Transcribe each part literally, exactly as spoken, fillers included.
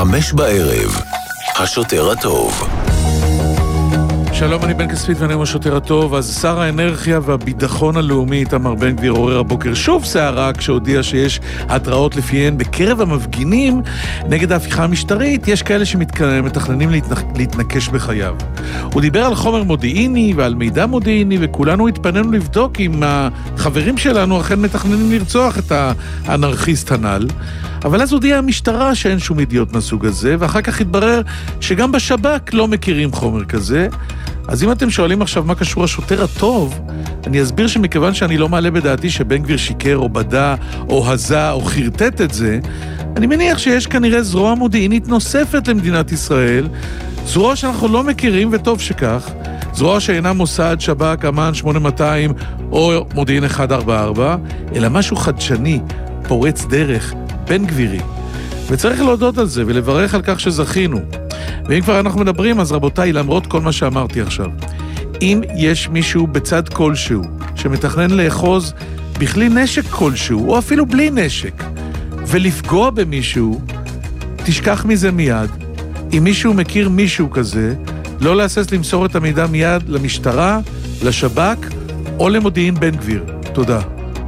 חמש בערב, השוטר הטוב. שלום, אני בן כספית ואני עם השוטר הטוב. אז שר האנרגיה והביטחון הלאומי איתמר בן גביר עורר הבוקר שוב סערה כשהודיע שיש התראות לפיהן בקרב המפגינים נגד ההפיכה המשטרית יש כאלה שמתכננים להתנק... להתנקש בחייו. הוא דיבר על חומר מודיעיני ועל מידע מודיעיני, וכולנו התפנינו לבדוק אם החברים שלנו אכן מתכננים לרצוח את האנרכיסט הנ"ל. אבל אז הודיעה המשטרה שאין שום ידיעות מהסוג הזה, ואחר כך התברר שגם בשב"כ לא מכירים חומר כזה. אז אם אתם שואלים עכשיו מה קשור השוטר הטוב, אני אסביר שמכיוון שאני לא מעלה בדעתי שבן גביר שיקר או בדה או הזה או חרטט את זה, אני מניח שיש כנראה זרוע מודיעינית נוספת למדינת ישראל, זרוע שאנחנו לא מכירים וטוב שכך, זרוע שאינה מוסד, שב"כ, אמ"ן, שמונה מאתיים או מודיעין אחת ארבע ארבע, אלא משהו חדשני, פורץ דרך, בן גבירי. וצריך להודות על זה ולברך על כך שזכינו. ואם כבר אנחנו מדברים, אז רבותיי, למרות כל מה שאמרתי עכשיו, אם יש מישהו בצד כלשהו שמתכנן לאחוז בכלי נשק כלשהו, או אפילו בלי נשק, ולפגוע במישהו, תשכח מזה מיד. אם מישהו מכיר מישהו כזה, לא להסס למסור את המידע מיד למשטרה, לשב"כ, או למודיעין בן גביר. תודה.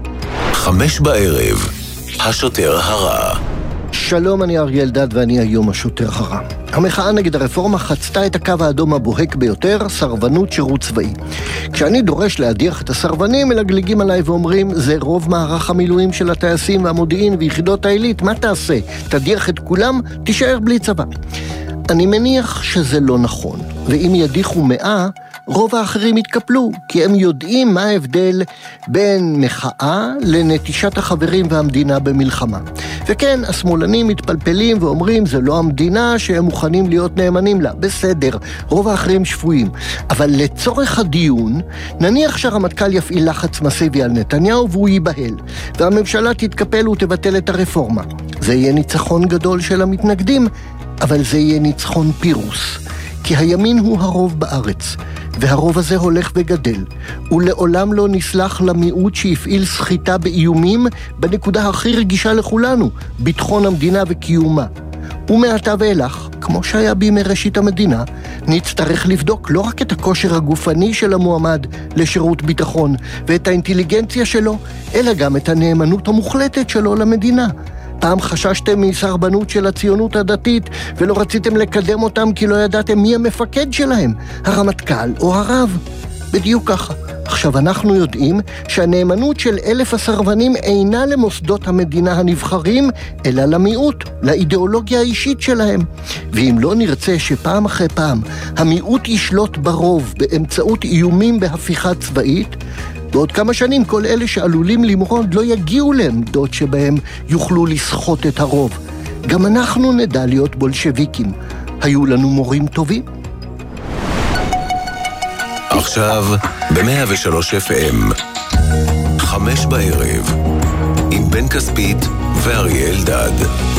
חמש בערב, השוטר הרע. שלום, אני אריה אלדד ואני היום השוטר הרע. המחאה נגד הרפורמה חצתה את הקו האדום הבוהק ביותר, סרבנות שירות צבאי. כשאני דורש להדיח את הסרבנים, מלגלגים עליי ואומרים, זה רוב מערך המילואים של הטייסים והמודיעין ויחידות העילית, מה תעשה? תדיח את כולם, תישאר בלי צבא. אני מניח שזה לא נכון, ואם ידיחו מאה, רוב האחרים יתקפלו, כי הם יודעים מה ההבדל בין מחאה לנטישת החברים והמדינה במלחמה. וכן, השמאלנים מתפלפלים ואומרים, זה לא המדינה שהם מוכנים להיות נאמנים לה. בסדר, רוב האחרים שפויים. אבל לצורך הדיון, נניח שהרמטכ"ל יפעיל לחץ מסיבי על נתניהו והוא ייבהל, והממשלה תתקפל ותבטל את הרפורמה. זה יהיה ניצחון גדול של המתנגדים, אבל זה יהיה ניצחון פירוס. כי הימין הוא הרוב בארץ, והרוב הזה הולך וגדל, ולעולם לא נסלח למיעוט שהפעיל סחיטה באיומים בנקודה הכי רגישה לכולנו, ביטחון המדינה וקיומה. ומעתה ואילך, כמו שהיה בימי ראשית המדינה, נצטרך לבדוק לא רק את הכושר הגופני של המועמד לשירות ביטחון ואת האינטליגנציה שלו, אלא גם את הנאמנות המוחלטת שלו למדינה. פעם חששתם מסרבנות של הציונות הדתית ולא רציתם לקדם אותם כי לא ידעתם מי המפקד שלהם, הרמטכ"ל או הרב. בדיוק ככה. עכשיו אנחנו יודעים שהנאמנות של אלף הסרבנים אינה למוסדות המדינה הנבחרים, אלא למיעוט, לאידיאולוגיה האישית שלהם. ואם לא נרצה שפעם אחרי פעם המיעוט ישלוט ברוב באמצעות איומים בהפיכה צבאית, בעוד כמה שנים כל אלה שעלולים למרוד לא יגיעו לעמדות שבהם יוכלו לסחוט את הרוב. גם אנחנו נדע להיות בולשביקים. היו לנו מורים טובים. עכשיו ב-מאה ושלוש אף אם, חמש בערב, עם בן כספית ואריה אלדד.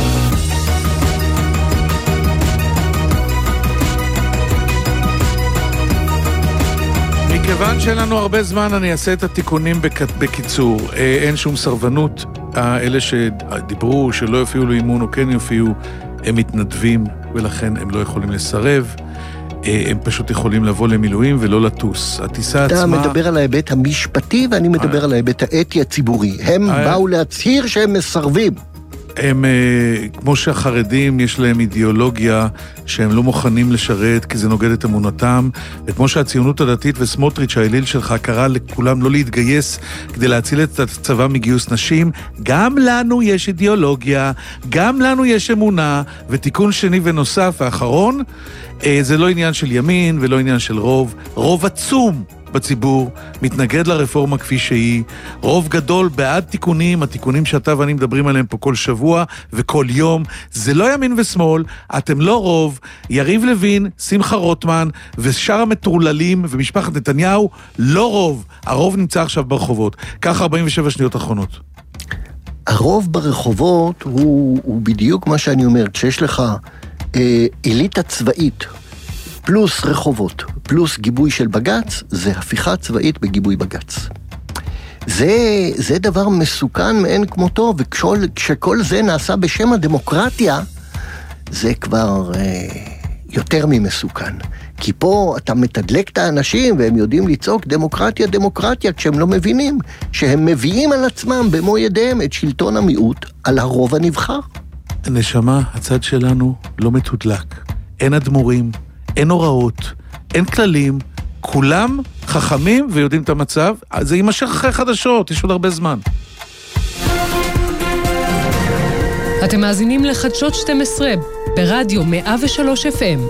מכיוון שלנו הרבה זמן, אני אעשה את התיקונים בקיצור. אין שום סרבנות. אלה שדיברו שלא יופיעו לאימון או כן יופיעו, הם מתנדבים, ולכן הם לא יכולים לסרב. הם פשוט יכולים לבוא למילואים ולא לטוס. הטיסה עצמה... אתה מדבר על ההיבט המשפטי, ואני מדבר על ההיבט האתי הציבורי. הם באו להצהיר שהם מסרבים. הם, כמו שהחרדים יש להם אידיאולוגיה שהם לא מוכנים לשרת כי זה נוגד את אמונתם, וכמו שהציונות הדתית וסמוטריץ' האליל שלך קרא לכולם לא להתגייס כדי להציל את הצבא מגיוס נשים, גם לנו יש אידיאולוגיה, גם לנו יש אמונה. ותיקון שני ונוסף האחרון, זה לא עניין של ימין ולא עניין של רוב, רוב עצום בציבור מתנגד לרפורמה כפי שהיא, רוב גדול בעד תיקונים, התיקונים שאתה ואני מדברים עליהם פה כל שבוע וכל יום. זה לא ימין ושמאל, אתם לא רוב. יריב לוין, שמחה רוטמן ושאר המטורללים ומשפחת נתניהו לא רוב. הרוב נמצא עכשיו ברחובות. כך ארבעים ושבע שניות אחרונות. הרוב ברחובות הוא, הוא בדיוק מה שאני אומר. כשיש לך אה, אליטה צבאית פלוס רחובות, פלוס גיבוי של בגץ, זה הפיכה צבאית בגיבוי בגץ. זה, זה דבר מסוכן מאין כמותו, וכשכל זה נעשה בשם הדמוקרטיה, זה כבר אה, יותר ממסוכן. כי פה אתה מתדלק את האנשים והם יודעים לצעוק דמוקרטיה, דמוקרטיה, כשהם לא מבינים שהם מביאים על עצמם במו ידיהם את שלטון המיעוט על הרוב הנבחר. נשמה, הצד שלנו לא מתודלק. אין אדמו"רים, אין הוראות, אין כללים, כולם חכמים ויודעים את המצב. זה יימשך אחרי חדשות, יש עוד הרבה זמן. אתם מאזינים לחדשות שתים עשרה ברדיו מאה ושלוש אף אם.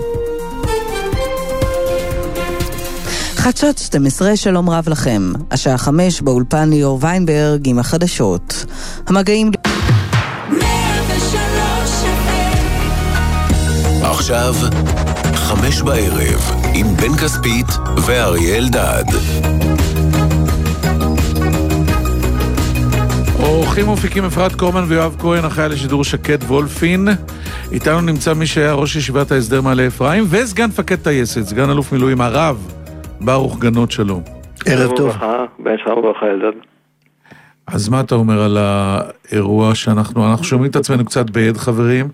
חדשות שתים עשרה, שלום רב לכם. השעה חמש באולפן ליאור ויינברג עם החדשות. המגעים... עכשיו, חמש בערב, עם בן כספית ואריה אלדד. אורחים ומפיקים אפרת קורמן ויואב כהן, אחראי לשידור שקד וולפין. איתנו נמצא מי שהיה ראש ישיבת ההסדר מעלה אפרים, וסגן מפקד טייסת, סגן אלוף מילואים הרב, ברוך גנות, שלום. ערב טוב. בן שלום וברכה אלדד. אז מה אתה אומר על האירוע שאנחנו, אנחנו שומעים את עצמנו קצת בעד, חברים?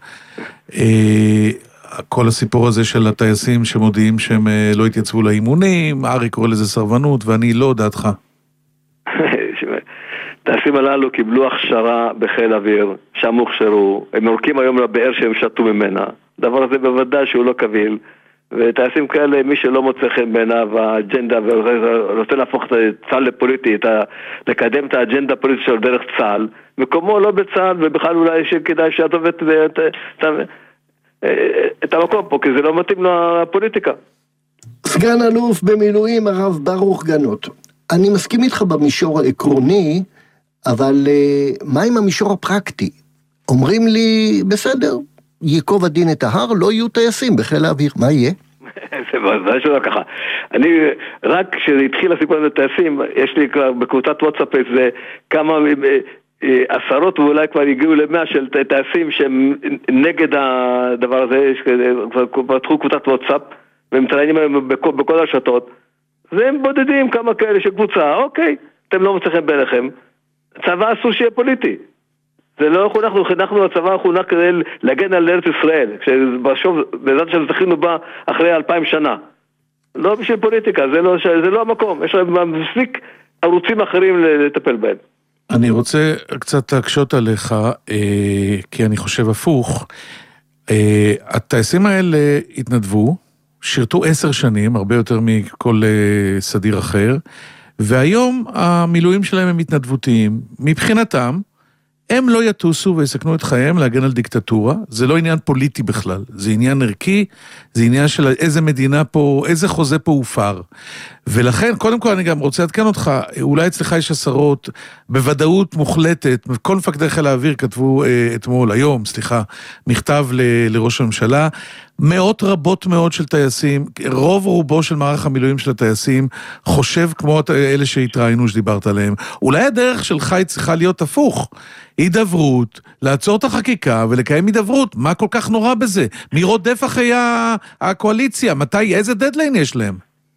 כל הסיפור הזה של הטייסים שמודיעים שהם לא התייצבו לאימונים, ארי קורא לזה סרבנות, ואני לא דעתך. הטייסים הללו קיבלו הכשרה בחיל אוויר, שם הוכשרו, הם יורקים היום לבאר שהם שתו ממנה. דבר הזה בוודאי שהוא לא קביל, וטייסים כאלה, מי שלא מוצא חן בעיניו האג'נדה ורוצה להפוך את צה"ל לפוליטי, לקדם את האג'נדה הפוליטית שלו דרך צה"ל, מקומו לא בצה"ל, ובכלל אולי כדאי שיעזוב את, את, את, את המקום פה, כי זה לא מתאים לפוליטיקה. סגן אלוף במילואים הרב ברוך גנות, אני מסכים איתך במישור העקרוני, אבל מה עם המישור הפרקטי? אומרים לי, בסדר, ייקוב הדין את ההר, לא יהיו טייסים בחיל האוויר, מה יהיה? זה בזה שלא ככה. אני, רק כשהתחיל הסיפור הזה טייסים, יש לי כבר בקבוצת וואטסאפ זה כמה עשרות ואולי כבר הגיעו למאה של טייסים שהם נגד הדבר הזה, כבר פתחו קבוצת וואטסאפ, והם מתראיינים בכל, בכל השתות, והם בודדים כמה כאלה של קבוצה, אוקיי, אתם לא מצליחים ביניכם, צבא אסור שיהיה פוליטי. זה לא אנחנו, אנחנו הצבא חונך כדי להגן על ארץ ישראל, כשבשוב, בעזרת של זכינו בה אחרי אלפיים שנה. לא בשביל פוליטיקה, זה לא, זה לא המקום, יש להם מספיק ערוצים אחרים לטפל בהם. אני רוצה קצת להקשות עליך, כי אני חושב הפוך. הטייסים האלה התנדבו, שירתו עשר שנים, הרבה יותר מכל סדיר אחר, והיום המילואים שלהם הם התנדבותיים. מבחינתם, הם לא יטוסו ויסכנו את חייהם להגן על דיקטטורה, זה לא עניין פוליטי בכלל, זה עניין ערכי, זה עניין של איזה מדינה פה, איזה חוזה פה הופר. ולכן, קודם כל אני גם רוצה להתקן אותך, אולי אצלך יש עשרות, בוודאות מוחלטת, כל מפקדי חיל האוויר כתבו אה, אתמול, היום, סליחה, מכתב ל- לראש הממשלה, מאות רבות מאוד של טייסים, רוב רובו של מערך המילואים של הטייסים, חושב כמו אלה שהתראינו שדיברת עליהם. אולי הדרך שלך היא צריכה להיות הפוך, הידברות, לעצור את החקיקה ולקיים הידברות, מה כל כך נורא בזה? מי רודף אחרי הקואליציה? מתי, איזה דדליין יש להם?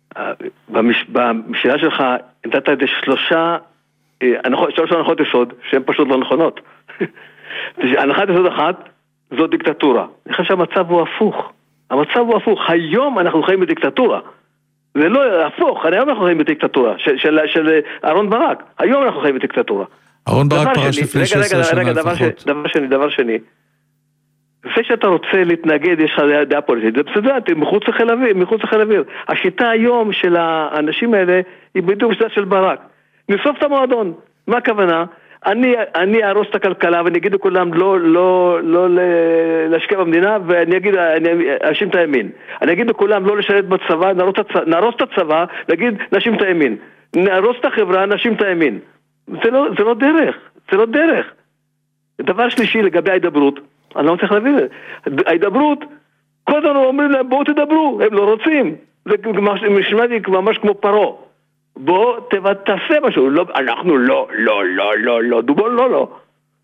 בשאלה שלך, נתת את שלושה, שלושה הנחות יסוד, שהן פשוט לא נכונות. הנחת יסוד אחת, זו דיקטטורה. אני חושב שהמצב הוא הפוך. המצב הוא הפוך. היום אנחנו חיים בדיקטטורה. זה לא הפוך, היום אנחנו חיים בדיקטטורה, של אהרון ברק. היום אנחנו חיים בדיקטטורה. אהרון ברק פרש לפני שש עשרה שנה לפחות. דבר שני, דבר שני. לפני שאתה רוצה להתנגד, יש לך דעה פוליטית, זה בסדר, אתם מחוץ לחיל אוויר, מחוץ לחיל אוויר. השיטה היום של האנשים האלה היא בדיוק שיטה של ברק. נשרוף את המועדון. מה הכוונה? אני, אני ארוס את הכלכלה ואני אגיד לכולם לא, לא, לא להשקיע במדינה, ואני אגיד, אני אשים את הימין. אני אגיד לכולם לא לשרת בצבא, נרוס את הצבא, נרוס את הצבא, נגיד נשים את הימין. נרוס את החברה, נשים את הימין. זה לא, זה לא דרך, זה לא דרך. דבר שלישי לגבי ההידברות, אני לא מצליח להבין את זה. ההידברות, קודם אומרים להם בואו תדברו, הם לא רוצים. זה משמע לי ממש כמו פרו. בוא תעשה משהו, לא, אנחנו לא, לא, לא, לא, לא, דובון לא, לא.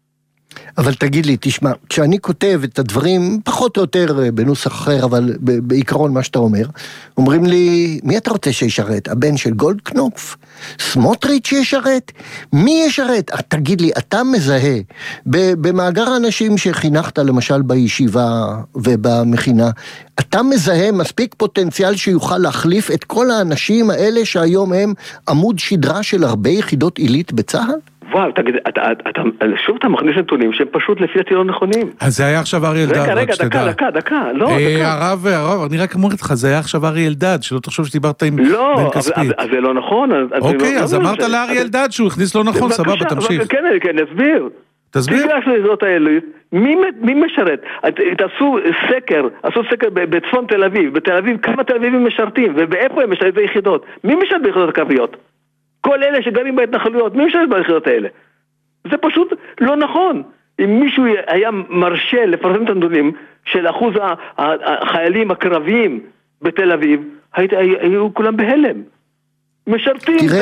אבל תגיד לי, תשמע, כשאני כותב את הדברים, פחות או יותר בנוסח אחר, אבל בעיקרון מה שאתה אומר, אומרים לי, מי אתה רוצה שישרת? הבן של גולדקנופ? סמוטריץ' שישרת? מי ישרת? תגיד לי, אתה מזהה, במאגר האנשים שחינכת למשל בישיבה ובמכינה, אתה מזהה מספיק פוטנציאל שיוכל להחליף את כל האנשים האלה שהיום הם עמוד שדרה של הרבה יחידות עילית בצה"ל? וואו, תגיד, אתה, אתה, שוב אתה מכניס נתונים שהם פשוט לפי דעתי לא נכונים. אז זה היה עכשיו אריה אלדד, רגע, רגע, דקה, דקה, דקה, לא, דקה. הרב, הרב, אני רק אומר לך, זה היה עכשיו אריה אלדד, שלא תחשוב שדיברת עם בן כספית. לא, אז זה לא נכון. אוקיי, אז אמרת לאריה אלדד שהוא הכניס לא נכון, סבבה, תמשיך. כן, כן, נסביר. תסביר. תסביר שזאת האלו, מי משרת? תעשו סקר, עשו סקר בצפון תל אביב, בתל אביב, כמה תל אביבים משרתים, ובאיפה הם משרתים ביחידות? מי משרת ביחידות הקרביות? כל אלה שגרים בהתנחלויות, מי משרת ביחידות האלה? זה פשוט לא נכון. אם מישהו היה מרשה לפרסם את הנתונים של אחוז החיילים הקרביים בתל אביב, היו כולם בהלם. משרתים. תראה,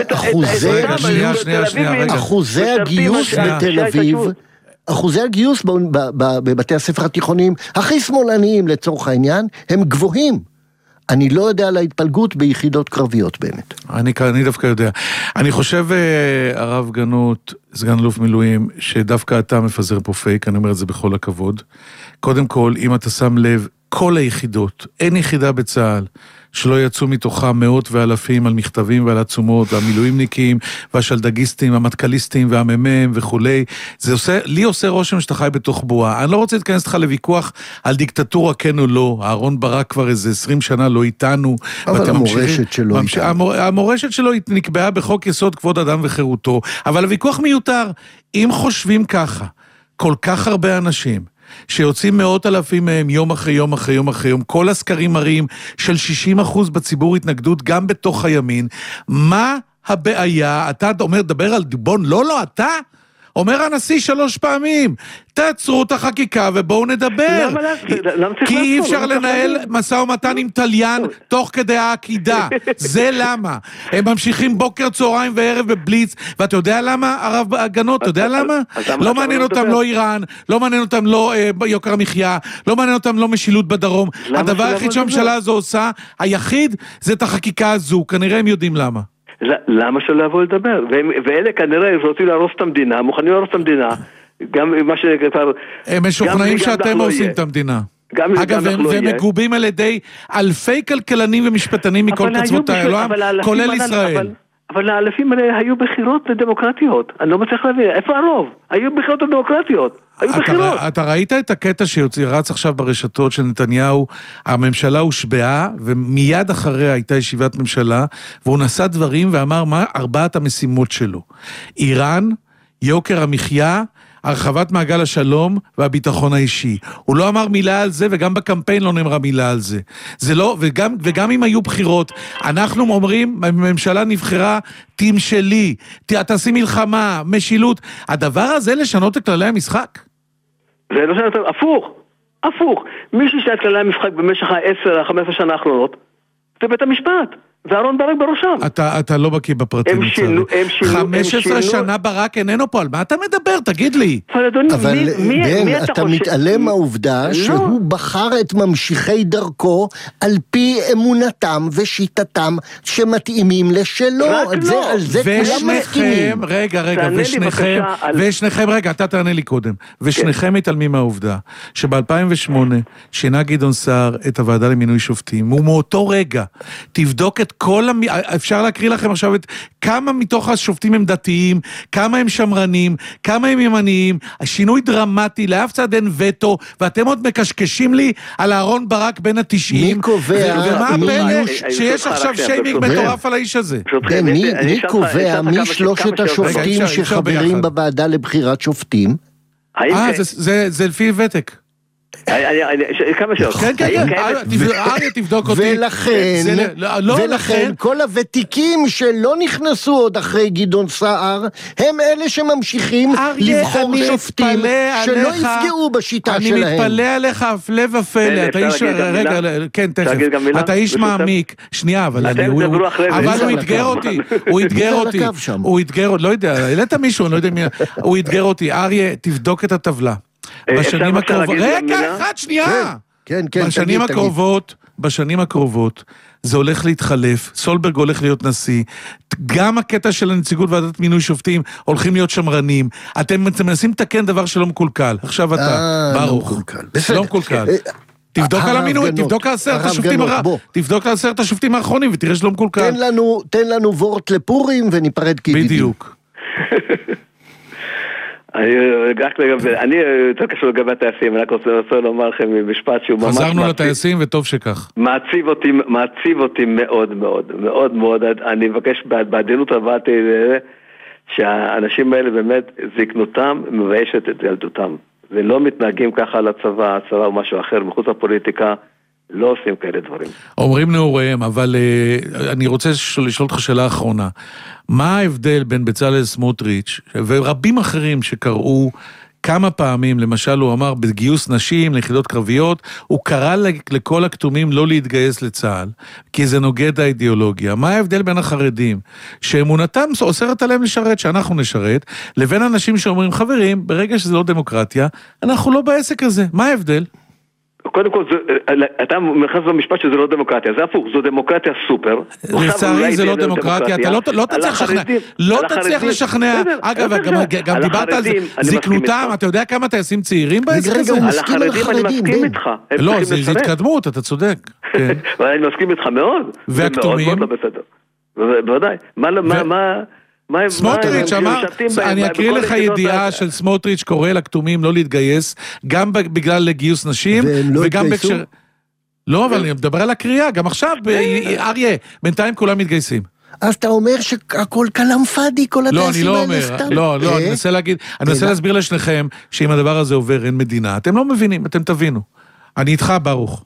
אחוזי הגיוס בתל אביב, אחוזי הגיוס בבתי הספר התיכוניים הכי שמאלניים לצורך העניין, הם גבוהים. אני לא יודע על ההתפלגות ביחידות קרביות באמת. אני, אני דווקא יודע. אני חושב, הרב גנות, סגן אלוף מילואים, שדווקא אתה מפזר פה פייק, אני אומר את זה בכל הכבוד. קודם כל, אם אתה שם לב, כל היחידות, אין יחידה בצה"ל, שלא יצאו מתוכה מאות ואלפים על מכתבים ועל עצומות, והמילואימניקים, והשלדגיסטים, המטקליסטים, והממם וכולי. זה עושה, לי עושה רושם שאתה חי בתוך בועה. אני לא רוצה להתכנס לך לוויכוח על דיקטטורה כן או לא. אהרון ברק כבר איזה עשרים שנה לא איתנו. אבל המורשת שלו ממש... המור... המורשת שלו נקבעה בחוק יסוד כבוד אדם וחירותו. אבל הוויכוח מיותר. אם חושבים ככה, כל כך הרבה אנשים, שיוצאים מאות אלפים מהם יום אחרי יום אחרי יום אחרי יום, כל הסקרים מראים של שישים אחוז בציבור התנגדות גם בתוך הימין, מה הבעיה? אתה אומר, דבר על דיבון, לא, לא, אתה אומר הנשיא שלוש פעמים, תעצרו את החקיקה ובואו נדבר. כי אי אפשר לנהל משא ומתן עם טליין תוך כדי העקידה. זה למה. הם ממשיכים בוקר, צהריים וערב בבליץ, ואתה יודע למה, הרב הגנות, אתה יודע למה? לא מעניין אותם לא איראן, לא מעניין אותם לא יוקר המחיה, לא מעניין אותם לא משילות בדרום. הדבר היחיד שהממשלה הזו עושה, היחיד, זה את החקיקה הזו. כנראה הם יודעים למה. למה שלא יבואו לדבר? ואלה כנראה רוצים להרוס את המדינה, מוכנים להרוס את המדינה, גם מה שכבר... הם משוכנעים שאתם עושים את המדינה. אגב, הם מגובים על ידי אלפי כלכלנים ומשפטנים מכל קצוות העולם, כולל ישראל. אבל האלפים האלה היו בחירות לדמוקרטיות. אני לא מצליח להבין, איפה הרוב? היו בחירות לדמוקרטיות. היו בחירות. אתה ראית את הקטע שירץ עכשיו ברשתות של נתניהו, הממשלה הושבעה, ומיד אחריה הייתה ישיבת ממשלה, והוא נשא דברים ואמר מה ארבעת המשימות שלו. איראן, יוקר המחיה, הרחבת מעגל השלום והביטחון האישי. הוא לא אמר מילה על זה, וגם בקמפיין לא נאמרה מילה על זה. זה לא, וגם, וגם אם היו בחירות, אנחנו אומרים, הממשלה נבחרה, תמשלי, תעשי מלחמה, משילות. הדבר הזה לשנות את כללי המשחק? זה לא שנות, הפוך, הפוך. מי שישנה את כללי המשחק במשך ה-עשר, חמש עשרה שנה האחרונות, זה בית המשפט. ואהרון ברק בראשם. אתה, אתה לא בקיא בפרטים. הם שינו, הם שינו, חמש עשרה שנה ברק איננו פה, על מה אתה מדבר? תגיד לי. אבל אדוני, אבל מי, מי, בן, מי אתה, אתה חושב? מתעלם מהעובדה לא. שהוא בחר את ממשיכי דרכו על פי אמונתם ושיטתם שמתאימים לשלו. על זה, על זה כולם מסכימים. רגע, רגע, ושניכם, על... ושניכם, רגע, אתה תענה לי קודם. ושניכם כן. מתעלמים מהעובדה שב-אלפיים ושמונה שינה גדעון סער את הוועדה למינוי שופטים, ומאותו רגע תבדוק את כל המ... אפשר להקריא לכם עכשיו את כמה מתוך השופטים הם דתיים, כמה הם שמרנים, כמה הם ימניים, השינוי דרמטי, לאף צד אין וטו, ואתם עוד מקשקשים לי על אהרון ברק בין התשעים. מי קובע? ומה הפלא שיש עכשיו שיימינג מטורף על האיש הזה? מי קובע מי שלושת השופטים שחברים בוועדה לבחירת שופטים? אה, זה לפי ותק. כמה שעות. כן, כן, כן, אריה תבדוק אותי. ולכן, ולכן כל הוותיקים שלא נכנסו עוד אחרי גדעון סער, הם אלה שממשיכים לבחור שופטים שלא יפגעו בשיטה שלהם. אני מתפלא עליך הפלא ופלא, אתה איש, רגע, כן, תכף, אתה איש מעמיק, שנייה, אבל הוא יתגר אותי, הוא יתגר אותי, הוא יתגר אותי, לא יודע, העלית מישהו, אני לא יודע מי, הוא יתגר אותי, אריה, תבדוק את הטבלה. בשנים הקרובות, רגע, אחד, שנייה! בשנים הקרובות, בשנים הקרובות, זה הולך להתחלף, סולברג הולך להיות נשיא, גם הקטע של הנציגות ועדת מינוי שופטים הולכים להיות שמרנים, אתם מנסים לתקן דבר שלא מקולקל, עכשיו אתה, ברוך, לא מקולקל. תבדוק על המינוי, תבדוק על עשרת השופטים הרע, תבדוק על עשרת השופטים האחרונים ותראה שלא מקולקל. תן לנו וורט לפורים וניפרד כידידים. בדיוק. אני יותר קשור לגבי הטייסים, אני רק רוצה לומר לכם משפט שהוא ממש... חזרנו לטייסים וטוב שכך. מעציב אותי, מעציב אותי מאוד מאוד, מאוד מאוד, אני מבקש בעדינות הבאתי שהאנשים האלה באמת זקנותם מביישת את ילדותם, ולא מתנהגים ככה על הצבא, הצבא הוא משהו אחר, מחוץ לפוליטיקה, לא עושים כאלה דברים. אומרים נעוריהם, אבל uh, אני רוצה לשאול אותך שאלה אחרונה. מה ההבדל בין בצלאל סמוטריץ' ורבים אחרים שקראו כמה פעמים, למשל הוא אמר בגיוס נשים ליחידות קרביות, הוא קרא לכל הכתומים לא להתגייס לצה"ל, כי זה נוגד האידיאולוגיה. מה ההבדל בין החרדים, שאמונתם אוסרת עליהם לשרת, שאנחנו נשרת, לבין אנשים שאומרים, חברים, ברגע שזה לא דמוקרטיה, אנחנו לא בעסק הזה. מה ההבדל? קודם כל, אתה מרחז במשפט שזה לא דמוקרטיה, זה הפוך, זו דמוקרטיה סופר. לצערי זה לא דמוקרטיה, אתה לא תצליח לשכנע, לא תצליח לשכנע, אגב, גם דיברת על זקנותם, אתה יודע כמה טייסים צעירים בעסק הזה? על החרדים אני מסכים איתך. לא, זה התקדמות, אתה צודק. אני מסכים איתך מאוד. והכתומים? בוודאי. מה... סמוטריץ' אמר, אני אקריא לך ידיעה של סמוטריץ' קורא לכתומים לא להתגייס, גם בגלל גיוס נשים, וגם בהקשר... לא, אבל אני מדבר על הקריאה, גם עכשיו, אריה, בינתיים כולם מתגייסים. אז אתה אומר שהכל כלם פאדי, כל הטייסים האלה סתם? לא, לא, אני מנסה להגיד, אני מנסה להסביר לשניכם, שאם הדבר הזה עובר אין מדינה, אתם לא מבינים, אתם תבינו. אני איתך, ברוך.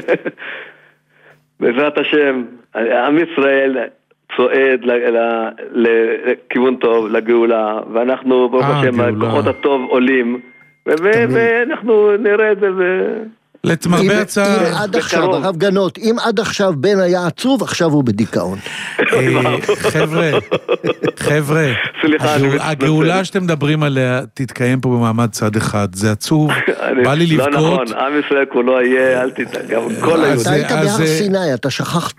בעזרת השם, עם ישראל... צועד לכיוון טוב, לגאולה, ואנחנו ברוך השם, כוחות הטוב עולים, ואנחנו נראה את זה לתמרבה הצער. אם עד עכשיו, הרב גנות, אם עד עכשיו בן היה עצוב, עכשיו הוא בדיכאון. חבר'ה, חבר'ה, הגאולה שאתם מדברים עליה תתקיים פה במעמד צד אחד, זה עצוב, בא לי לבכות. לא נכון, עם ישראל כולו יהיה, אל תתגע, כל היהודים. אתה היית בהר סיני, אתה שכחת.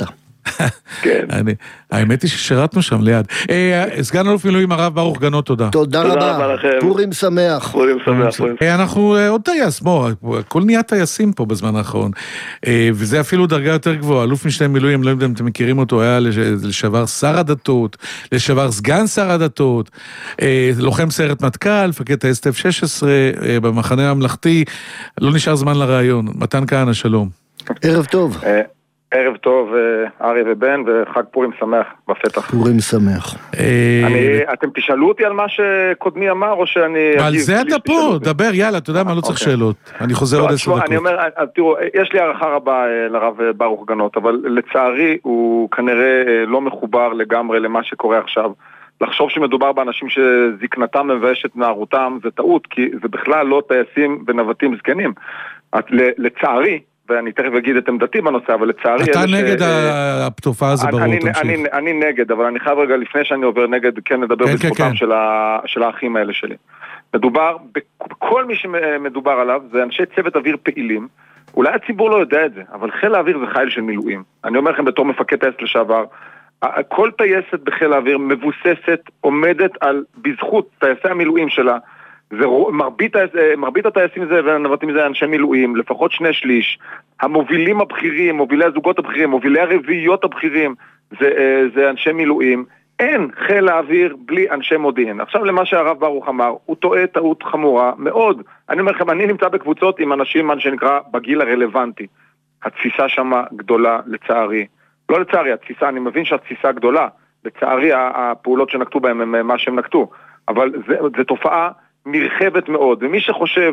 האמת היא ששירתנו שם ליד. סגן אלוף מילואים הרב ברוך גנות, תודה. תודה רבה, פורים שמח. פורים שמח. אנחנו עוד טייס, הכל נהיה טייסים פה בזמן האחרון, וזה אפילו דרגה יותר גבוהה. אלוף משנה מילואים, לא יודע אם אתם מכירים אותו, היה לשעבר שר הדתות, לשעבר סגן שר הדתות, לוחם סיירת מטכ"ל, מפקד טייסת אף שש עשרה במחנה הממלכתי. לא נשאר זמן לרעיון. מתן כהנא, שלום. ערב טוב. ערב טוב, אריה ובן, וחג פורים שמח בפתח. פורים שמח. אתם תשאלו אותי על מה שקודמי אמר, או שאני... על זה אתה פה, דבר, יאללה, אתה יודע מה, לא צריך שאלות. אני חוזר עוד עשר דקות. אני אומר, תראו, יש לי הערכה רבה לרב ברוך גנות, אבל לצערי הוא כנראה לא מחובר לגמרי למה שקורה עכשיו. לחשוב שמדובר באנשים שזקנתם מביישת נערותם, זה טעות, כי זה בכלל לא טייסים ונווטים זקנים. לצערי, ואני תכף אגיד את עמדתי בנושא, אבל לצערי... אתה נגד התופעה הזו ברור, תמשיך. אני נגד, אבל אני חייב רגע, לפני שאני עובר נגד, כן נדבר בזכותם של האחים האלה שלי. מדובר, כל מי שמדובר עליו, זה אנשי צוות אוויר פעילים, אולי הציבור לא יודע את זה, אבל חיל האוויר זה חיל של מילואים. אני אומר לכם בתור מפקד טייס לשעבר, כל טייסת בחיל האוויר מבוססת, עומדת על, בזכות טייסי המילואים שלה, זה, מרבית, מרבית הטייסים זה והנווטים זה אנשי מילואים, לפחות שני שליש. המובילים הבכירים, מובילי הזוגות הבכירים, מובילי הרביעיות הבכירים, זה, זה אנשי מילואים. אין חיל האוויר בלי אנשי מודיעין. עכשיו למה שהרב ברוך אמר, הוא טועה טעות חמורה מאוד. אני אומר לכם, אני נמצא בקבוצות עם אנשים, מה שנקרא, בגיל הרלוונטי. התפיסה שמה גדולה, לצערי. לא לצערי, התפיסה, אני מבין שהתפיסה גדולה. לצערי, הפעולות שנקטו בהם הם מה שהם נקטו. אבל זה, זה תופעה נרחבת מאוד, ומי שחושב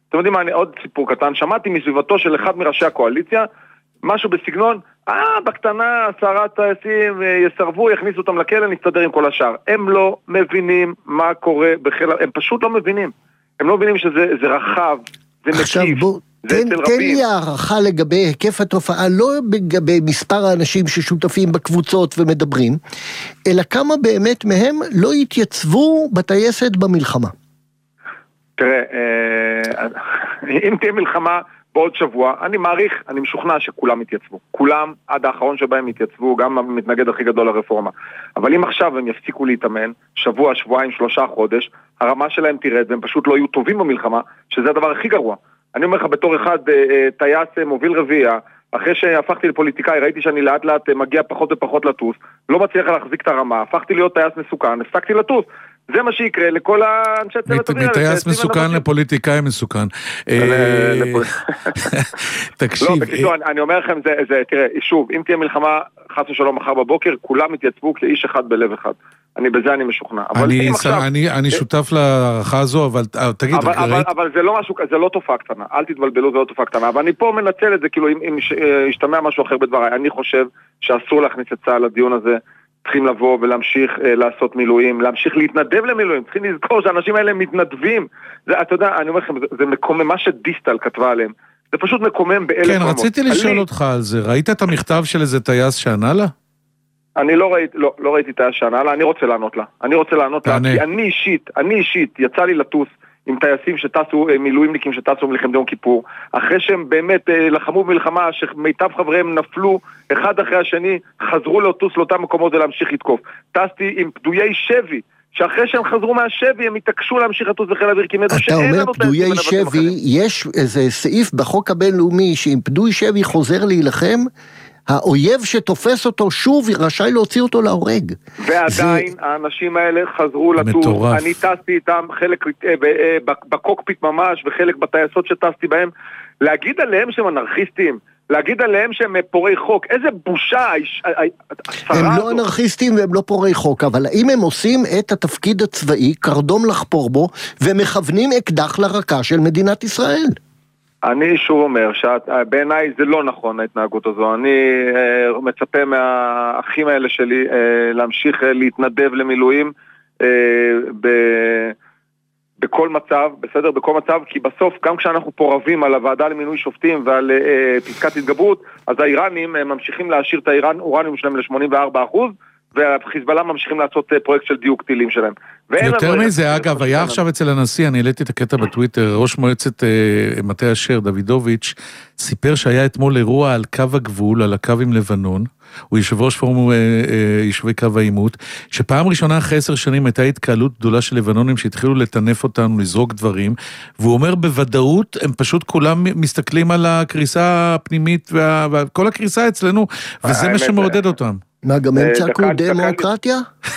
אתם יודעים מה, עוד סיפור קטן, שמעתי מסביבתו של אחד מראשי הקואליציה, משהו בסגנון, אה, בקטנה, עשרת טייסים יסרבו, יכניסו אותם לכלא, נסתדר עם כל השאר. הם לא מבינים מה קורה בחיל, הם פשוט לא מבינים. הם לא מבינים שזה זה רחב, זה מקיף. עכשיו בוא, תן, תן לי הערכה לגבי היקף התופעה, לא לגבי מספר האנשים ששותפים בקבוצות ומדברים, אלא כמה באמת מהם לא יתייצבו בטייסת במלחמה. תראה, אם תהיה מלחמה בעוד שבוע, אני מעריך, אני משוכנע שכולם יתייצבו. כולם, עד האחרון שבהם יתייצבו, גם המתנגד הכי גדול לרפורמה. אבל אם עכשיו הם יפסיקו להתאמן, שבוע, שבועיים, שלושה חודש, הרמה שלהם תרד, והם פשוט לא יהיו טובים במלחמה, שזה הדבר הכי גרוע. אני אומר לך, בתור אחד, טייס מוביל רביעייה, אחרי שהפכתי לפוליטיקאי, ראיתי שאני לאט לאט מגיע פחות ופחות לטוס, לא מצליח להחזיק את הרמה, הפכתי להיות טייס מסוכן, הפסקתי לטוס. זה מה שיקרה לכל האנשי צוות המדינה. מטייס מסוכן לפוליטיקאי מסוכן. תקשיב. לא, בקיצור, אני אומר לכם, תראה, שוב, אם תהיה מלחמה חס ושלום מחר בבוקר, כולם יתייצבו כאיש אחד בלב אחד. אני בזה אני משוכנע. אני שותף להערכה הזו, אבל תגיד, אבל זה לא משהו, זה לא תופעה קטנה. אל תתבלבלו, זה לא תופעה קטנה. אבל אני פה מנצל את זה, כאילו, אם ישתמע משהו אחר בדבריי, אני חושב שאסור להכניס את צה"ל לדיון הזה. צריכים לבוא ולהמשיך אה, לעשות מילואים, להמשיך להתנדב למילואים, צריכים לזכור שהאנשים האלה מתנדבים. זה, אתה יודע, אני אומר לכם, זה, זה מקומם, מה שדיסטל כתבה עליהם, זה פשוט מקומם באלף כן, רמות. רציתי לשאול אני... אותך על זה, ראית את המכתב של איזה טייס שענה לה? אני לא ראיתי, לא, לא ראיתי טייס שענה לה, אני רוצה לענות לה. אני רוצה לענות לה, כי אני אישית, אני אישית, יצא לי לטוס עם טייסים שטסו, מילואימניקים שטסו מלחמת יום כיפור, אחרי שהם באמת לחמו במלחמה, שמיטב חבריהם נפלו אחד אחרי השני, חזרו לטוס לאותם מקומות ולהמשיך לתקוף. טסתי עם פדויי שבי, שאחרי שהם חזרו מהשבי, הם התעקשו להמשיך לטוס בחיל האוויר, כי מדו שאין לנו... אתה אומר פדויי שבי, יש איזה סעיף בחוק הבינלאומי, שאם פדוי שבי חוזר להילחם, האויב שתופס אותו שוב רשאי להוציא אותו להורג. ועדיין זה... האנשים האלה חזרו לטוס. אני טסתי איתם חלק בקוקפיט ממש, וחלק בטייסות שטסתי בהם. להגיד עליהם שהם אנרכיסטים, להגיד עליהם שהם פורעי חוק, איזה בושה. הם לא אנרכיסטים והם לא פורעי חוק, אבל האם הם עושים את התפקיד הצבאי, קרדום לחפור בו, ומכוונים אקדח לרקה של מדינת ישראל? אני שוב אומר שבעיניי זה לא נכון ההתנהגות הזו. אני uh, מצפה מהאחים האלה שלי uh, להמשיך uh, להתנדב למילואים uh, ב, בכל מצב, בסדר? בכל מצב, כי בסוף גם כשאנחנו פה רבים על הוועדה למינוי שופטים ועל uh, פסקת התגברות, אז האיראנים uh, ממשיכים להשאיר את האיראנים שלהם ל-שמונים וארבעה אחוז, והחיזבאללה ממשיכים לעשות פרויקט של דיוק טילים שלהם. יותר מזה, אגב, היה עכשיו אצל הנשיא, אני העליתי את הקטע בטוויטר, ראש מועצת מטה אשר, דוידוביץ', סיפר שהיה אתמול אירוע על קו הגבול, על הקו עם לבנון, הוא יושב ראש פורום יישובי קו העימות, שפעם ראשונה אחרי עשר שנים הייתה התקהלות גדולה של לבנונים שהתחילו לטנף אותנו, לזרוק דברים, והוא אומר בוודאות, הם פשוט כולם מסתכלים על הקריסה הפנימית, וכל הקריסה אצלנו, וזה מה שמעודד אותם. מה, גם הם צעקו דמוקרטיה?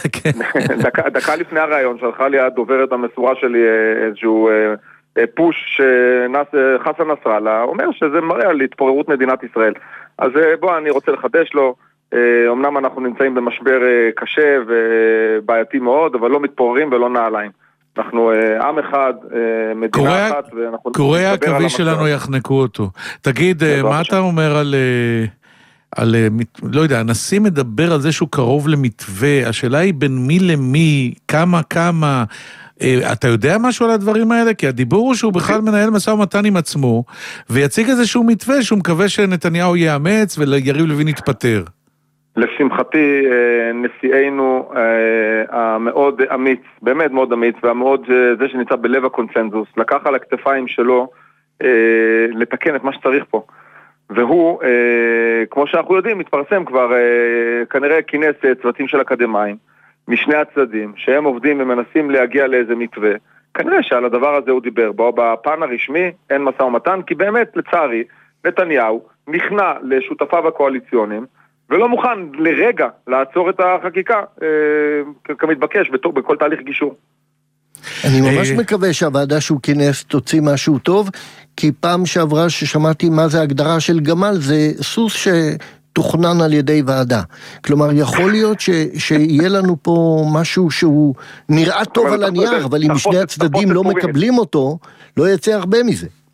דקה לפני הרעיון שלחה לי הדוברת המסורה שלי איזשהו פוש שחסן נסראללה אומר שזה מראה על התפוררות מדינת ישראל. אז בוא, אני רוצה לחדש לו, אמנם אנחנו נמצאים במשבר קשה ובעייתי מאוד, אבל לא מתפוררים ולא נעליים. אנחנו עם אחד, מדינה אחת, קוראי העכביש שלנו יחנקו אותו. תגיד, מה אתה אומר על... על, לא יודע, הנשיא מדבר על זה שהוא קרוב למתווה, השאלה היא בין מי למי, כמה כמה, אתה יודע משהו על הדברים האלה? כי הדיבור הוא שהוא בכלל מנהל משא ומתן עם עצמו, ויציג איזשהו מתווה שהוא מקווה שנתניהו יאמץ ויריב לוין יתפטר. לשמחתי, נשיאנו המאוד אמיץ, באמת מאוד אמיץ, והמאוד זה שנמצא בלב הקונצנזוס, לקח על הכתפיים שלו לתקן את מה שצריך פה. והוא, אה, כמו שאנחנו יודעים, מתפרסם כבר, אה, כנראה כינס צוותים של אקדמיים, משני הצדדים, שהם עובדים ומנסים להגיע לאיזה מתווה. כנראה שעל הדבר הזה הוא דיבר בו, בפן הרשמי אין משא ומתן, כי באמת, לצערי, נתניהו נכנע לשותפיו הקואליציוניים, ולא מוכן לרגע לעצור את החקיקה, אה, כמתבקש בכל תהליך גישור. אני ממש מקווה שהוועדה שהוא כינס תוציא משהו טוב, כי פעם שעברה ששמעתי מה זה הגדרה של גמל, זה סוס שתוכנן על ידי ועדה. כלומר, יכול להיות ש, שיהיה לנו פה משהו שהוא נראה טוב על הנייר, אבל אם שני הצדדים לא מקבלים אותו, לא יצא הרבה מזה.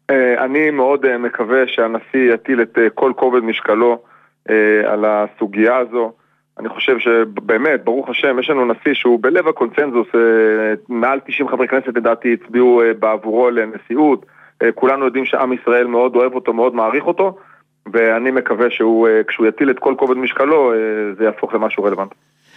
אני מאוד מקווה שהנשיא יטיל את כל כובד משקלו על הסוגיה הזו. אני חושב שבאמת, ברוך השם, יש לנו נשיא שהוא בלב הקונצנזוס, מעל תשעים חברי כנסת לדעתי הצביעו בעבורו לנשיאות. כולנו יודעים שעם ישראל מאוד אוהב אותו, מאוד מעריך אותו, ואני מקווה שהוא, כשהוא יטיל את כל כובד משקלו, זה יהפוך למשהו רלוונטי.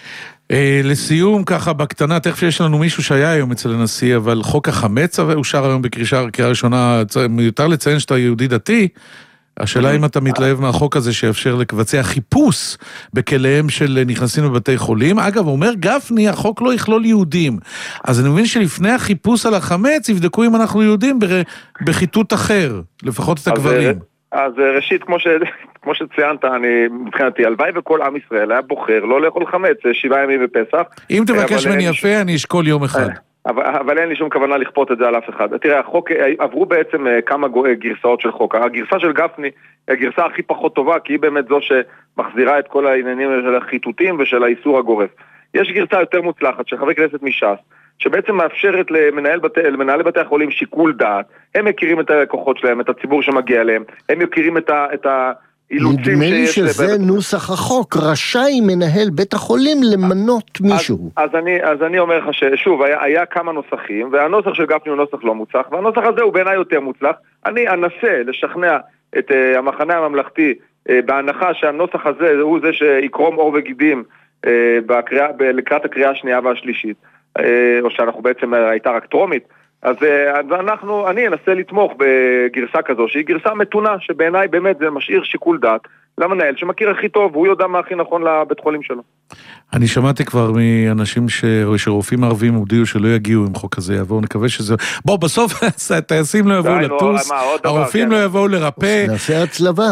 לסיום, ככה בקטנה, תכף יש לנו מישהו שהיה היום אצל הנשיא, אבל חוק החמץ אושר היום בקריאה ראשונה, מיותר לציין שאתה יהודי דתי, השאלה אם אתה מתלהב מהחוק הזה שיאפשר לקבצע חיפוש בכליהם של נכנסים בבתי חולים. אגב, אומר גפני, החוק לא יכלול יהודים. אז אני מבין שלפני החיפוש על החמץ, יבדקו אם אנחנו יהודים בחיתות אחר, לפחות את הגברים. אז ראשית, כמו ש... כמו שציינת, אני מבחינתי, הלוואי וכל עם ישראל היה בוחר לא לאכול חמץ, שבעה ימים בפסח. אם תבקש ממני יפה, אני אשקול יום אחד. אבל, אבל אין לי שום כוונה לכפות את זה על אף אחד. תראה, החוק, עברו בעצם כמה גרסאות של חוק. הגרסה של גפני היא הגרסה הכי פחות טובה, כי היא באמת זו שמחזירה את כל העניינים של החיתותים ושל האיסור הגורף. יש גרסה יותר מוצלחת של חברי כנסת מש"ס, שבעצם מאפשרת למנהל בתי, למנהלי בתי החולים שיקול דעת. הם מכירים את הכוחות שלהם, את הציבור שמגיע אליהם. הם מכירים את ה... את ה נדמה לי שזה לבית... נוסח החוק, רשאי מנהל בית החולים למנות מישהו. אז, אז, אני, אז אני אומר לך ששוב, היה, היה כמה נוסחים, והנוסח של גפני הוא נוסח לא מוצלח, והנוסח הזה הוא בעיניי יותר מוצלח. אני אנסה לשכנע את uh, המחנה הממלכתי uh, בהנחה שהנוסח הזה הוא זה שיקרום אור וגידים uh, בקריאה, ב- לקראת הקריאה השנייה והשלישית, uh, או שאנחנו בעצם uh, הייתה רק טרומית. אז אנחנו, אני אנסה לתמוך בגרסה כזו, שהיא גרסה מתונה, שבעיניי באמת זה משאיר שיקול דעת למנהל, שמכיר הכי טוב, והוא יודע מה הכי נכון לבית חולים שלו. אני שמעתי כבר מאנשים ש... שרופאים ערבים הודיעו שלא יגיעו עם חוק כזה, יבואו, נקווה שזה... בוא, בסוף טייסים לא יבואו לטוס, הרופאים לא יבואו לרפא. נעשה הצלבה.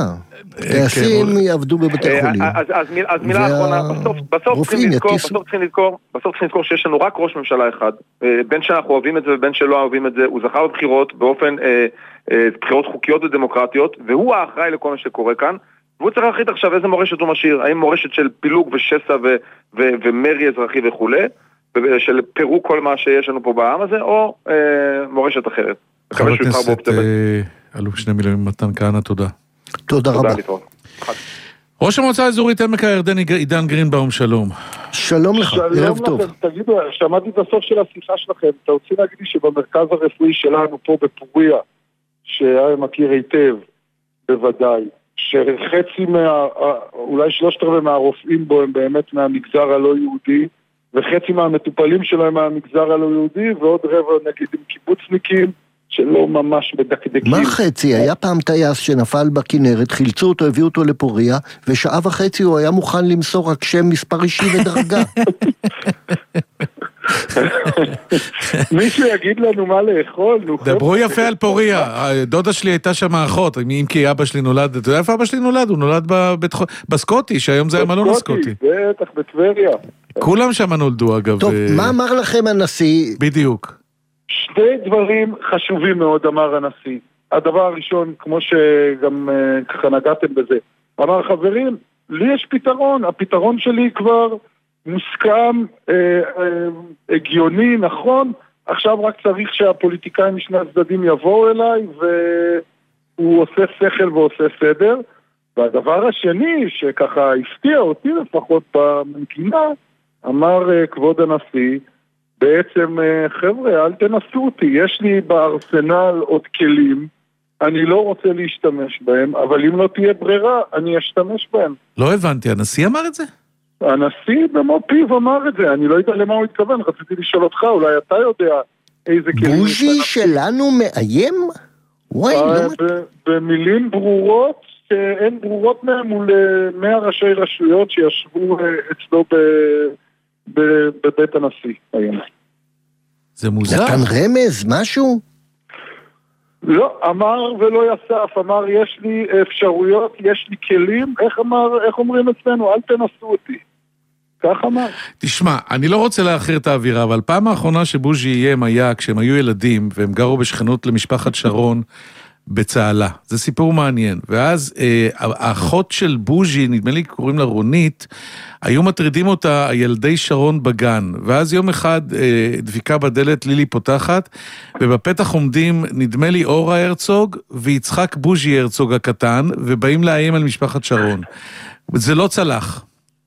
טייסים יעבדו בבתי חולים. אז מילה אחרונה, בסוף צריכים לזכור, בסוף צריכים לזכור, בסוף צריכים לזכור שיש לנו רק ראש ממשלה אחד, בין שאנחנו אוהבים את זה ובין שלא אוהבים את זה, הוא זכה בבחירות באופן, בחירות חוקיות ודמוקרטיות, והוא האחראי לכל מה שקורה כאן, והוא צריך להחליט עכשיו איזה מורשת הוא משאיר, האם מורשת של פילוג ושסע ו- ו- ומרי אזרחי וכו', של פירוק כל מה שיש לנו פה בעם הזה, או אה, מורשת אחרת. חבר הכנסת אלוף שני מילואים מתן כהנא, תודה. תודה רבה. ראש המועצה האזורית עמק הירדן עידן גרינבאום, שלום. שלום לך, ערב טוב. תגידו, שמעתי את הסוף של השיחה שלכם, אתה רוצה להגיד לי שבמרכז הרפואי שלנו פה בפוריה, שהיה מכיר היטב, בוודאי, שחצי מה, אולי שלושת רבעי מהרופאים בו הם באמת מהמגזר הלא יהודי, וחצי מהמטופלים שלהם מהמגזר הלא יהודי, ועוד רבע נגיד עם קיבוצניקים, שלא ממש מדקדקים. מה חצי? היה פעם טייס שנפל בכנרת, חילצו אותו, הביאו אותו לפוריה, ושעה וחצי הוא היה מוכן למסור רק שם, מספר אישי ודרגה. מישהו יגיד לנו מה לאכול? דברו יפה על פוריה. דודה שלי הייתה שם האחות, אם כי אבא שלי נולד, אתה יודע איפה אבא שלי נולד? הוא נולד בסקוטי, שהיום זה המלון הסקוטי. בטח, בטבריה. כולם שם נולדו אגב. טוב, מה אמר לכם הנשיא? בדיוק. שני דברים חשובים מאוד אמר הנשיא. הדבר הראשון, כמו שגם ככה נגעתם בזה, אמר חברים, לי יש פתרון, הפתרון שלי כבר מוסכם, אה, אה, הגיוני, נכון, עכשיו רק צריך שהפוליטיקאים משני הצדדים יבואו אליי, והוא עושה שכל ועושה סדר. והדבר השני, שככה הפתיע אותי לפחות במנגינה, אמר אה, כבוד הנשיא, בעצם, אה, חבר'ה, אל תנסו אותי, יש לי בארסנל עוד כלים, אני לא רוצה להשתמש בהם, אבל אם לא תהיה ברירה, אני אשתמש בהם. לא הבנתי, הנשיא אמר את זה? הנשיא במו פיו אמר את זה, אני לא יודע למה הוא התכוון, רציתי לשאול אותך, אולי אתה יודע איזה כלים... בוז'י שלנו מאיים? וואי, לא... במילים ברורות, שאין ברורות מהם מול מאה ראשי רשויות שישבו אצלו בבית הנשיא היום. זה מוזר. נתן רמז, משהו? לא, אמר ולא יסף, אמר יש לי אפשרויות, יש לי כלים, איך אמר, איך אומרים אצלנו, אל תנסו אותי. כך אמר. תשמע, אני לא רוצה להאחר את האווירה, אבל פעם האחרונה שבוז'י איים היה כשהם היו ילדים, והם גרו בשכנות למשפחת שרון, בצהלה. זה סיפור מעניין. ואז אה, האחות של בוז'י, נדמה לי קוראים לה רונית, היו מטרידים אותה הילדי שרון בגן. ואז יום אחד אה, דפיקה בדלת, לילי פותחת, ובפתח עומדים, נדמה לי, אורה הרצוג, ויצחק בוז'י הרצוג הקטן, ובאים לאיים על משפחת שרון. זה לא צלח.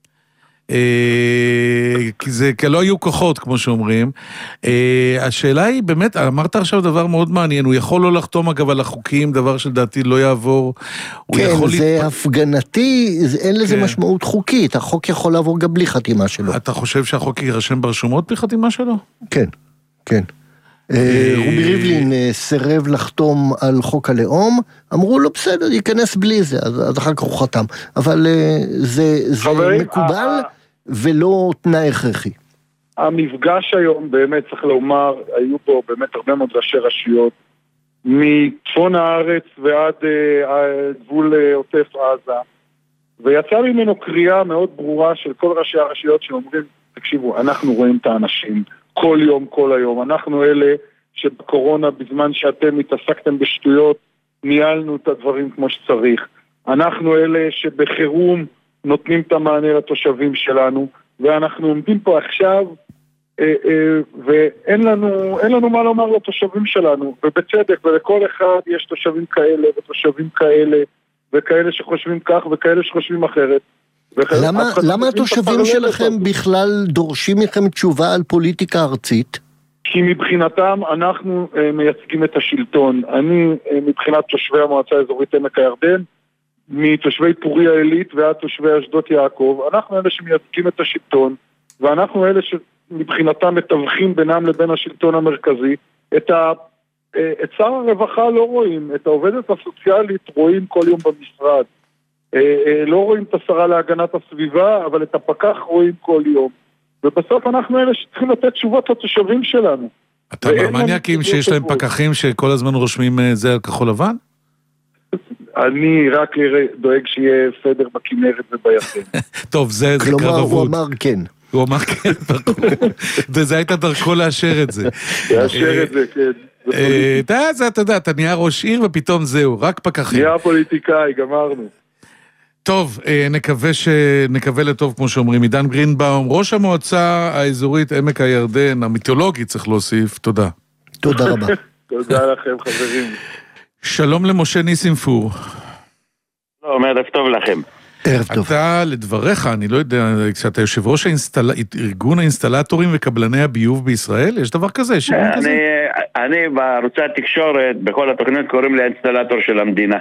כי זה, כי לא היו כוחות, כמו שאומרים. השאלה היא, באמת, אמרת עכשיו דבר מאוד מעניין, הוא יכול לא לחתום אגב על החוקים, דבר שלדעתי לא יעבור. כן, זה הפגנתי, אין לזה משמעות חוקית, החוק יכול לעבור גם בלי חתימה שלו. אתה חושב שהחוק יירשם ברשומות בלי חתימה שלו? כן, כן. רובי ריבלין סירב לחתום על חוק הלאום, אמרו לו בסדר, ייכנס בלי זה, אז אחר כך הוא חתם. אבל זה מקובל ולא תנאי הכרחי. המפגש היום, באמת צריך לומר, היו פה באמת הרבה מאוד ראשי רשויות, מצפון הארץ ועד גבול עוטף עזה, ויצא ממנו קריאה מאוד ברורה של כל ראשי הרשויות שאומרים, תקשיבו, אנחנו רואים את האנשים, כל יום, כל היום. אנחנו אלה שבקורונה, בזמן שאתם התעסקתם בשטויות, ניהלנו את הדברים כמו שצריך. אנחנו אלה שבחירום נותנים את המענה לתושבים שלנו, ואנחנו עומדים פה עכשיו, אה, אה, ואין לנו, אין לנו מה לומר לתושבים שלנו. ובצדק, ולכל אחד יש תושבים כאלה ותושבים כאלה, וכאלה שחושבים כך וכאלה שחושבים אחרת. למה, למה התושבים שלכם בכלל דורשים מכם תשובה על פוליטיקה ארצית? כי מבחינתם אנחנו uh, מייצגים את השלטון. אני uh, מבחינת תושבי המועצה האזורית עמק הירדן, מתושבי פורי העילית ועד תושבי אשדות יעקב, אנחנו אלה שמייצגים את השלטון, ואנחנו אלה שמבחינתם מתווכים בינם לבין השלטון המרכזי. את, ה, uh, את שר הרווחה לא רואים, את העובדת הסוציאלית רואים כל יום במשרד. לא רואים את השרה להגנת הסביבה, אבל את הפקח רואים כל יום. ובסוף אנחנו אלה שצריכים לתת תשובות לתושבים שלנו. אתה במניאקים שיש להם פקחים שכל הזמן רושמים זה על כחול לבן? אני רק דואג שיהיה סדר בכנרת ובירדן. טוב, זה קרב אבוד. כלומר, הוא אמר כן. הוא אמר כן, וזה הייתה דרכו לאשר את זה. לאשר את זה, כן. אתה יודע, אתה נהיה ראש עיר ופתאום זהו, רק פקחים. נהיה פוליטיקאי, גמרנו. טוב, נקווה שנקווה לטוב, כמו שאומרים. עידן גרינבאום, ראש המועצה האזורית עמק הירדן, המיתולוגי צריך להוסיף, תודה. תודה רבה. תודה לכם, חברים. שלום למשה ניסים-פור. שלום, ערב טוב לכם. ערב טוב. אתה, לדבריך, אני לא יודע, כשאתה יושב ראש ארגון האינסטלטורים וקבלני הביוב בישראל, יש דבר כזה, יש ארגון כזה? אני בערוצי התקשורת, בכל התוכנית קוראים לי האינסטלטור של המדינה.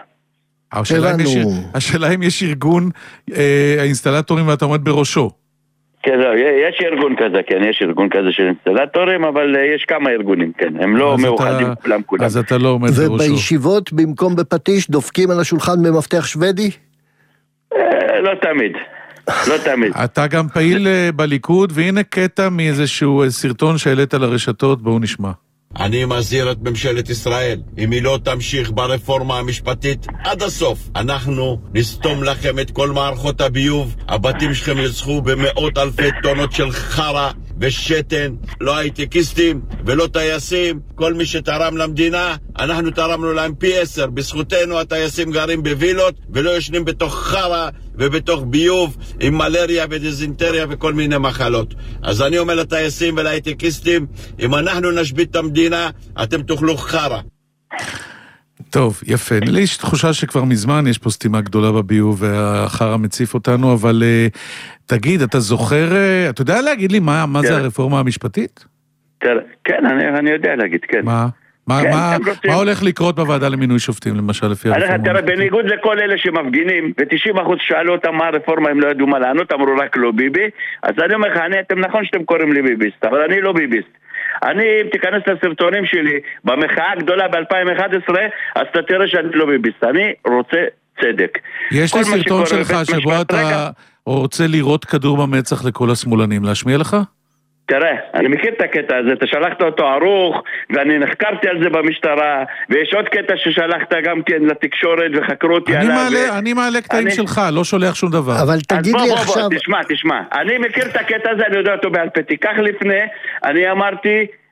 השאלה אם יש ארגון האינסטלטורים ואתה עומד בראשו. כן, יש ארגון כזה, כן, יש ארגון כזה של אינסטלטורים, אבל יש כמה ארגונים, כן, הם לא מאוחדים כולם כולם. אז אתה לא עומד בראשו. ובישיבות במקום בפטיש דופקים על השולחן במפתח שוודי? לא תמיד, לא תמיד. אתה גם פעיל בליכוד, והנה קטע מאיזשהו סרטון שהעלית לרשתות, בואו נשמע. אני מזהיר את ממשלת ישראל, אם היא לא תמשיך ברפורמה המשפטית עד הסוף, אנחנו נסתום לכם את כל מערכות הביוב, הבתים שלכם יצחו במאות אלפי טונות של חרה ושתן, לא הייטקיסטים ולא טייסים, כל מי שתרם למדינה, אנחנו תרמנו להם פי עשר, בזכותנו הטייסים גרים בווילות ולא ישנים בתוך חרה ובתוך ביוב עם מלריה ודיזנטריה וכל מיני מחלות. אז אני אומר לטייסים ולהייטקיסטים, אם אנחנו נשבית את המדינה, אתם תאכלו חרה. טוב, יפה. לי יש תחושה שכבר מזמן יש פה סתימה גדולה בביוב והחרה מציף אותנו, אבל uh, תגיד, אתה זוכר, uh, אתה יודע להגיד לי מה, מה זה הרפורמה המשפטית? כן, אני, אני יודע להגיד, כן. מה? מה, כן, מה, מה הולך לקרות בוועדה למינוי שופטים, למשל, לפי הרפורמה? תראה, בניגוד לכל אלה שמפגינים, ו-תשעים אחוז שאלו אותם מה הרפורמה, הם לא ידעו מה לענות, אמרו רק לא ביבי, אז אני אומר לך, אתם נכון שאתם קוראים לי ביביסט, אבל אני לא ביביסט. אני, אם תיכנס לסרטונים שלי, במחאה הגדולה ב-אלפיים ואחת עשרה, אז אתה תראה שאני לא ביביסט, אני רוצה צדק. יש לי סרטון שלך שבו אתה רוצה לראות כדור במצח לכל השמאלנים, להשמיע לך? תראה, אני מכיר את הקטע הזה, אתה שלחת אותו ערוך, ואני נחקרתי על זה במשטרה, ויש עוד קטע ששלחת גם כן לתקשורת, וחקרו אותי עליו. מעלה, ו... אני מעלה קטעים אני... שלך, לא שולח שום דבר. אבל תגיד בוא, לי בוא, עכשיו... בוא, תשמע, תשמע, אני מכיר את הקטע הזה, אני יודע אותו בעל פה, תיקח לפני, אני אמרתי,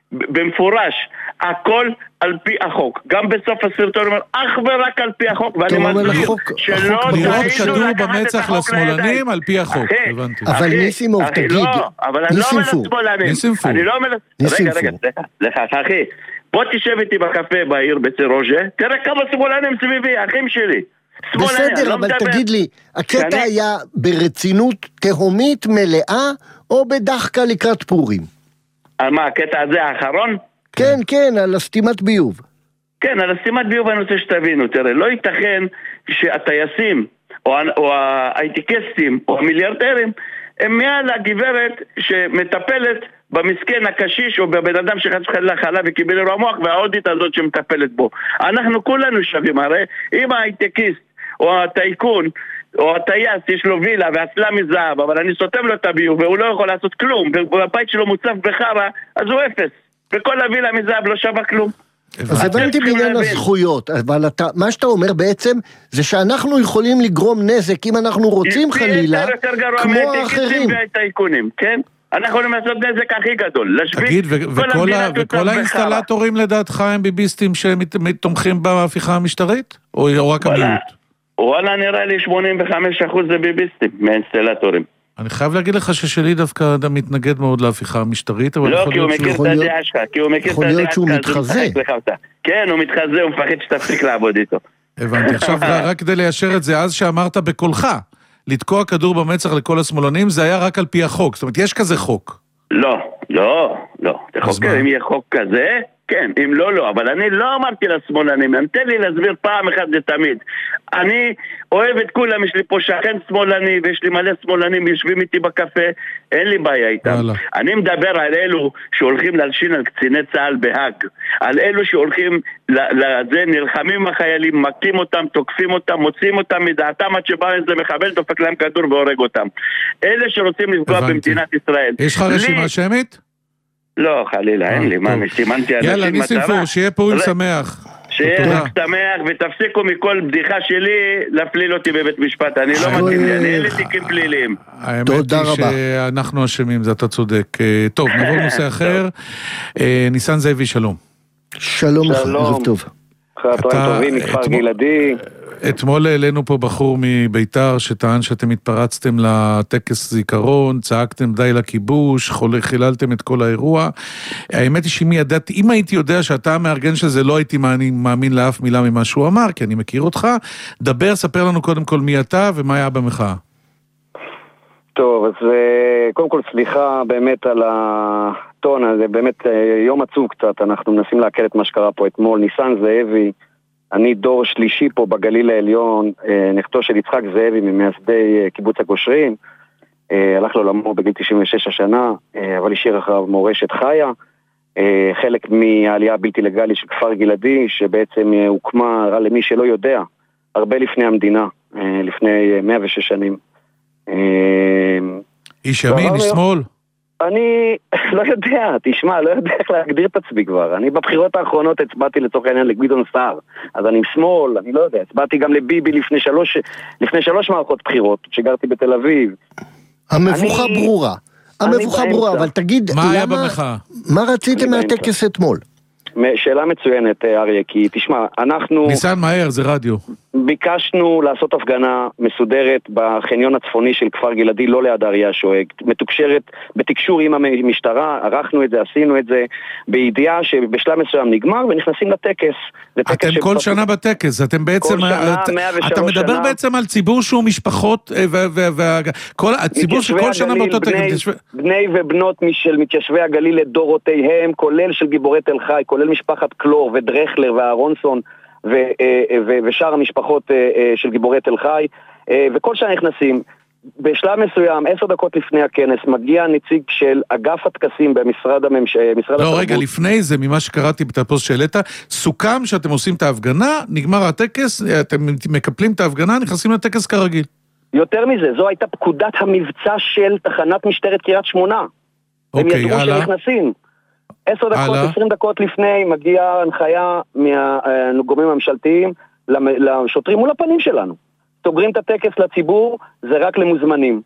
במפורש, הכל על פי החוק. גם בסוף הסרטון אומר, אך ורק על פי החוק, ואני מסביר שלא לירות כדור במצח לשמאלנים על פי החוק, הבנתי. אבל ניסימוב, תגיד, אבל אני לא אומר לשמאלנים, אני לא אומר... רגע, רגע, סליחה, אחי, בוא תשב איתי בקפה בעיר בצרוז'ה, תראה כמה שמאלנים סביבי, אחים שלי. בסדר, אבל תגיד לי, הקטע היה ברצינות תהומית מלאה, או בדחקה לקראת פורים? על מה, הקטע הזה האחרון? כן, כן, על הסתימת ביוב. כן, על הסתימת ביוב אני רוצה שתבינו, תראה, לא ייתכן שהטייסים, או, או האייטיקסטים, או המיליארדרים, הם מעל הגברת שמטפלת במסכן הקשיש, או בבן אדם שחד שחלה חלה וקיבל אירוע מוח, והעודית הזאת שמטפלת בו. אנחנו כולנו שווים, הרי אם האייטקיסט, או הטייקון, או הטייס, יש לו וילה ואסלה מזהב, אבל אני סותם לו את הביוב, והוא לא יכול לעשות כלום, והבית שלו מוצף בחרה, אז הוא אפס. וכל הווילה מזהב לא שווה כלום. אז הבנתי בעניין הזכויות, אבל אתה, מה שאתה אומר בעצם, זה שאנחנו יכולים לגרום נזק, אם אנחנו רוצים חלילה, כמו האחרים. כן? אנחנו יכולים לעשות נזק הכי גדול. תגיד, וכל האינסטלטורים לדעתך הם ביביסטים שתומכים בהפיכה המשטרית? או רק המיעוט? וואלה, נראה לי שמונים וחמישה אחוז זה ביביסטים מהאינסטלטורים. אני חייב להגיד לך ששלי דווקא אדם מתנגד מאוד להפיכה המשטרית, אבל לא, כי הוא מכיר את הדעה שלך, כי הוא מכיר את הדעה שלך, שהוא מתחזה. כן, הוא מתחזה, הוא מפחד שתפסיק לעבוד איתו. הבנתי, עכשיו רק כדי ליישר את זה, אז שאמרת בקולך, לתקוע כדור במצח לכל השמאלנים, זה היה רק על פי החוק, זאת אומרת, יש כזה חוק. לא, לא, לא. אם יהיה חוק כזה, כן, אם לא, לא, אבל אני לא אמרתי לשמאלנים, תן לי להסביר פעם אחת ותמיד. אני אוהב את כולם, יש לי פה שכן שמאלני, ויש לי מלא שמאלנים, יושבים איתי בקפה, אין לי בעיה איתם. וואלה. אני מדבר על אלו שהולכים להלשין על קציני צהל בהאג, על אלו שהולכים לזה, נלחמים עם החיילים, מכים אותם, תוקפים אותם, מוצאים אותם מדעתם, עד שבא איזה מחבל, דופק להם כדור והורג אותם. אלה שרוצים לפגוע במדינת ישראל. יש לך רשימה שמית? לא, חלילה, אין לי, מה, סימנתי אנשים יאללה, ניסים פור, שיהיה פורים שמח. שיהיה רק שמח, ותפסיקו מכל בדיחה שלי להפליל אותי בבית משפט, אני לא מתאים לי, אני אין לי תיקים פליליים. האמת היא שאנחנו אשמים, זה אתה צודק. טוב, נעבור לנושא אחר. ניסן זאבי, שלום. שלום לך, ערב טוב. אחרי התראים טובים, מכפר גלעדי. אתמול העלינו פה בחור מביתר שטען שאתם התפרצתם לטקס זיכרון, צעקתם די לכיבוש, חיללתם את כל האירוע. האמת היא שמי ידעתי, אם הייתי יודע שאתה המארגן של זה, לא הייתי מאמין לאף מילה ממה שהוא אמר, כי אני מכיר אותך. דבר, ספר לנו קודם כל מי אתה ומה היה במחאה. טוב, אז קודם כל סליחה באמת על הטון הזה, באמת יום עצוב קצת, אנחנו מנסים להקל את מה שקרה פה אתמול. ניסן זאבי, אני דור שלישי פה בגליל העליון, נכתו של יצחק זאבי ממייסדי קיבוץ הגושרים, הלך לעולמו בגיל תשעים ושש השנה, אבל השאיר אחריו מורשת חיה, חלק מהעלייה הבלתי לגלית של כפר גלעדי, שבעצם הוקמה, למי שלא יודע, הרבה לפני המדינה, לפני מאה ושש שנים. איש ימין, איש שמאל? אני לא יודע, תשמע, לא יודע איך להגדיר את עצמי כבר. אני בבחירות האחרונות הצבעתי לצורך העניין לגדעון סער, אז אני שמאל, אני לא יודע, הצבעתי גם לביבי לפני שלוש, לפני שלוש מערכות בחירות, שגרתי בתל אביב. המבוכה אני... ברורה, המבוכה ברורה, אבל תגיד, מה למה, היה במחאה? מה רציתם מהטקס אתמול? שאלה מצוינת, אריה, כי תשמע, אנחנו... ניסן מהר, זה רדיו. ביקשנו לעשות הפגנה מסודרת בחניון הצפוני של כפר גלעדי, לא ליד אריה השואג, מתוקשרת, בתקשור עם המשטרה, ערכנו את זה, עשינו את זה, בידיעה שבשלב מסוים נגמר, ונכנסים לטקס. אתם כל שבסוף... שנה בטקס, אתם בעצם... כל שנה, את... מאה ושלוש אתה מדבר שנה. בעצם על ציבור שהוא משפחות, וכל הציבור שכל שנה באותו טקס... בני, בני ובנות של מתיישבי הגליל לדורותיהם, כולל של גיבורי תל חי, כולל משפחת קלור ודרכלר ואהרונסון, ו, ו, ושאר המשפחות של גיבורי תל חי, וכל שנה נכנסים. בשלב מסוים, עשר דקות לפני הכנס, מגיע נציג של אגף התקסים במשרד הממשלה. לא, רגע, לפני זה, ממה שקראתי בתפוס שאלת, סוכם שאתם עושים את ההפגנה, נגמר הטקס, אתם מקפלים את ההפגנה, נכנסים לטקס כרגיל. יותר מזה, זו הייתה פקודת המבצע של תחנת משטרת קריית שמונה. אוקיי, הם ידעו שנכנסים. עשר דקות, עשרים דקות לפני, מגיעה הנחיה מהגורמים הממשלתיים לשוטרים מול הפנים שלנו. סוגרים את הטקס לציבור, זה רק למוזמנים.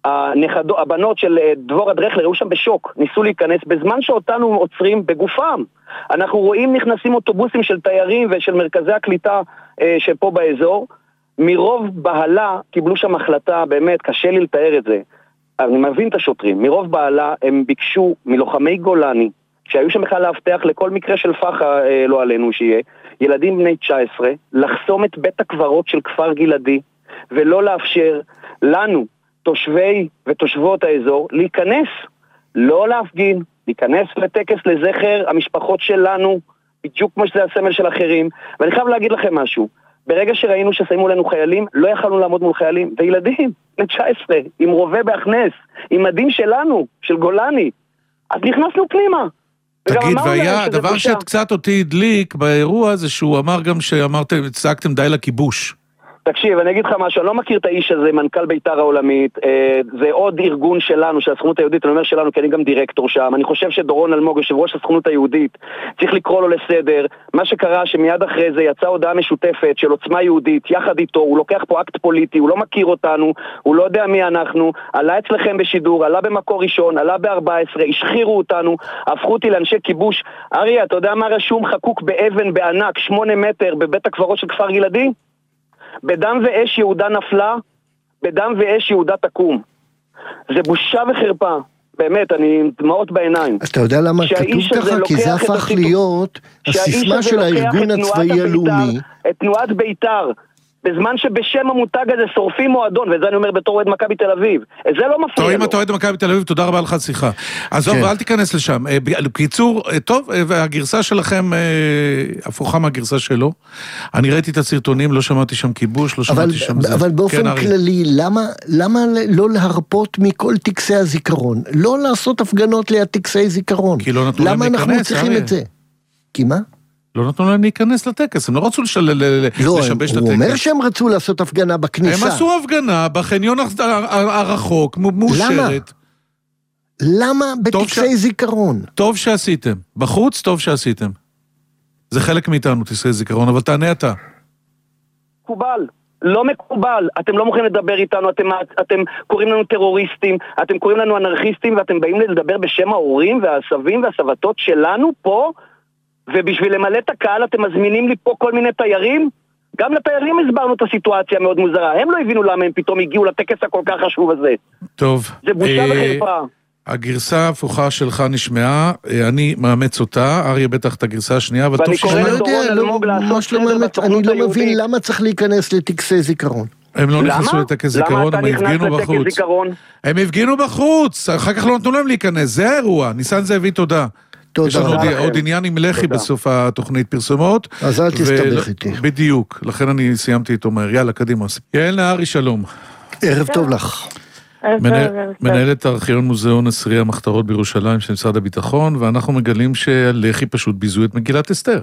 הנכדו, הבנות של דבורה דרכלר היו שם בשוק, ניסו להיכנס בזמן שאותנו עוצרים בגופם. אנחנו רואים נכנסים אוטובוסים של תיירים ושל מרכזי הקליטה אה, שפה באזור. מרוב בהלה קיבלו שם החלטה, באמת קשה לי לתאר את זה. אני מבין את השוטרים, מרוב בהלה הם ביקשו מלוחמי גולני, שהיו שם בכלל להבטח לכל מקרה של פחה אה, לא עלינו שיהיה, ילדים בני תשע עשרה, לחסום את בית הקברות של כפר גלעדי, ולא לאפשר לנו, תושבי ותושבות האזור, להיכנס, לא להפגין, להיכנס לטקס לזכר המשפחות שלנו, בדיוק כמו שזה הסמל של אחרים. ואני חייב להגיד לכם משהו, ברגע שראינו ששמו לנו חיילים, לא יכלנו לעמוד מול חיילים, וילדים, תשע עשרה, עם רובה בהכנס, עם מדים שלנו, של גולני, אז נכנסנו פנימה. תגיד, והיה הדבר שקצת אותי הדליק באירוע הזה, שהוא אמר גם שאמרתם, צעקתם די לכיבוש. תקשיב, אני אגיד לך משהו, אני לא מכיר את האיש הזה, מנכ"ל בית"ר העולמית, אה, זה עוד ארגון שלנו, של הסוכנות היהודית, אני אומר שלנו, כי אני גם דירקטור שם, אני חושב שדורון אלמוג, יושב ראש הסוכנות היהודית, צריך לקרוא לו לסדר. מה שקרה שמיד אחרי זה יצאה הודעה משותפת של עוצמה יהודית, יחד איתו, הוא לוקח פה אקט פוליטי, הוא לא מכיר אותנו, הוא לא יודע מי אנחנו, עלה אצלכם בשידור, עלה במקור ראשון, עלה ב-ארבע עשרה, השחירו אותנו, הפכו אותי לאנשי כיבוש. אריה, אתה יודע מה רשום חקוק באבן בענק, שמונה מטר בבית הקברות של כפר גלעדי? בדם ואש יהודה נפלה, בדם ואש יהודה תקום. זה בושה וחרפה. באמת, אני עם דמעות בעיניים. אתה יודע למה כתוב ככה? כי זה הפך להיות הסיסמה של הארגון הצבאי הלאומי. את תנועת בית"ר, בזמן שבשם המותג הזה שורפים מועדון, וזה אני אומר בתור אוהד מכבי תל אביב. זה לא מפריע לו. טוב, אם אתה אוהד מכבי תל אביב, תודה רבה לך שיחה. עזוב, אל תיכנס לשם. בקיצור, טוב, והגרסה שלכם הפוכה מהגרסה שלו. אני ראיתי את הסרטונים, לא שמעתי שם כיבוש, לא שמעתי שם זה. אבל באופן כללי, למה לא להרפות מכל טקסי הזיכרון? לא לעשות הפגנות ליד טקסי זיכרון. כי לא נתנו להם להיכנס. למה אנחנו צריכים את זה? כי מה? לא נתנו להם להיכנס לטקס, הם לא רצו לשבש את הטקס. לא, הוא אומר שהם רצו לעשות הפגנה בכניסה. הם עשו הפגנה בחניון הרחוק, מאושרת. למה בטקסי זיכרון? טוב שעשיתם. בחוץ טוב שעשיתם. זה חלק מאיתנו, טקסי זיכרון, אבל תענה אתה. מקובל. לא מקובל, אתם לא מוכנים לדבר איתנו, אתם, אתם קוראים לנו טרוריסטים, אתם קוראים לנו אנרכיסטים, ואתם באים לדבר בשם ההורים והסבים והסבתות שלנו פה, ובשביל למלא את הקהל אתם מזמינים לי פה כל מיני תיירים? גם לתיירים הסברנו את הסיטואציה מאוד מוזרה, הם לא הבינו למה הם פתאום הגיעו לטקס הכל כך חשוב הזה. טוב. זה בושה וחרפה. הגרסה ההפוכה שלך נשמעה, אני מאמץ אותה, אריה בטח את הגרסה השנייה, אבל טוב שאני לא יודע, אני לא מבין למה צריך להיכנס לטקסי זיכרון. הם לא נכנסו לטקס זיכרון, הם הפגינו בחוץ. הם הפגינו בחוץ, אחר כך לא נתנו להם להיכנס, זה האירוע. ניסן זאבי, תודה. יש לנו עוד עניין עם לחי בסוף התוכנית פרסומות. אז אל תסתבך איתי. בדיוק, לכן אני סיימתי איתו מהר. יאללה, קדימה. יעל נהרי, שלום. ערב טוב לך. מנהלת ארכיון מוזיאון עשרי המחתרות בירושלים של משרד הביטחון, ואנחנו מגלים שהלחי פשוט ביזו את מגילת אסתר.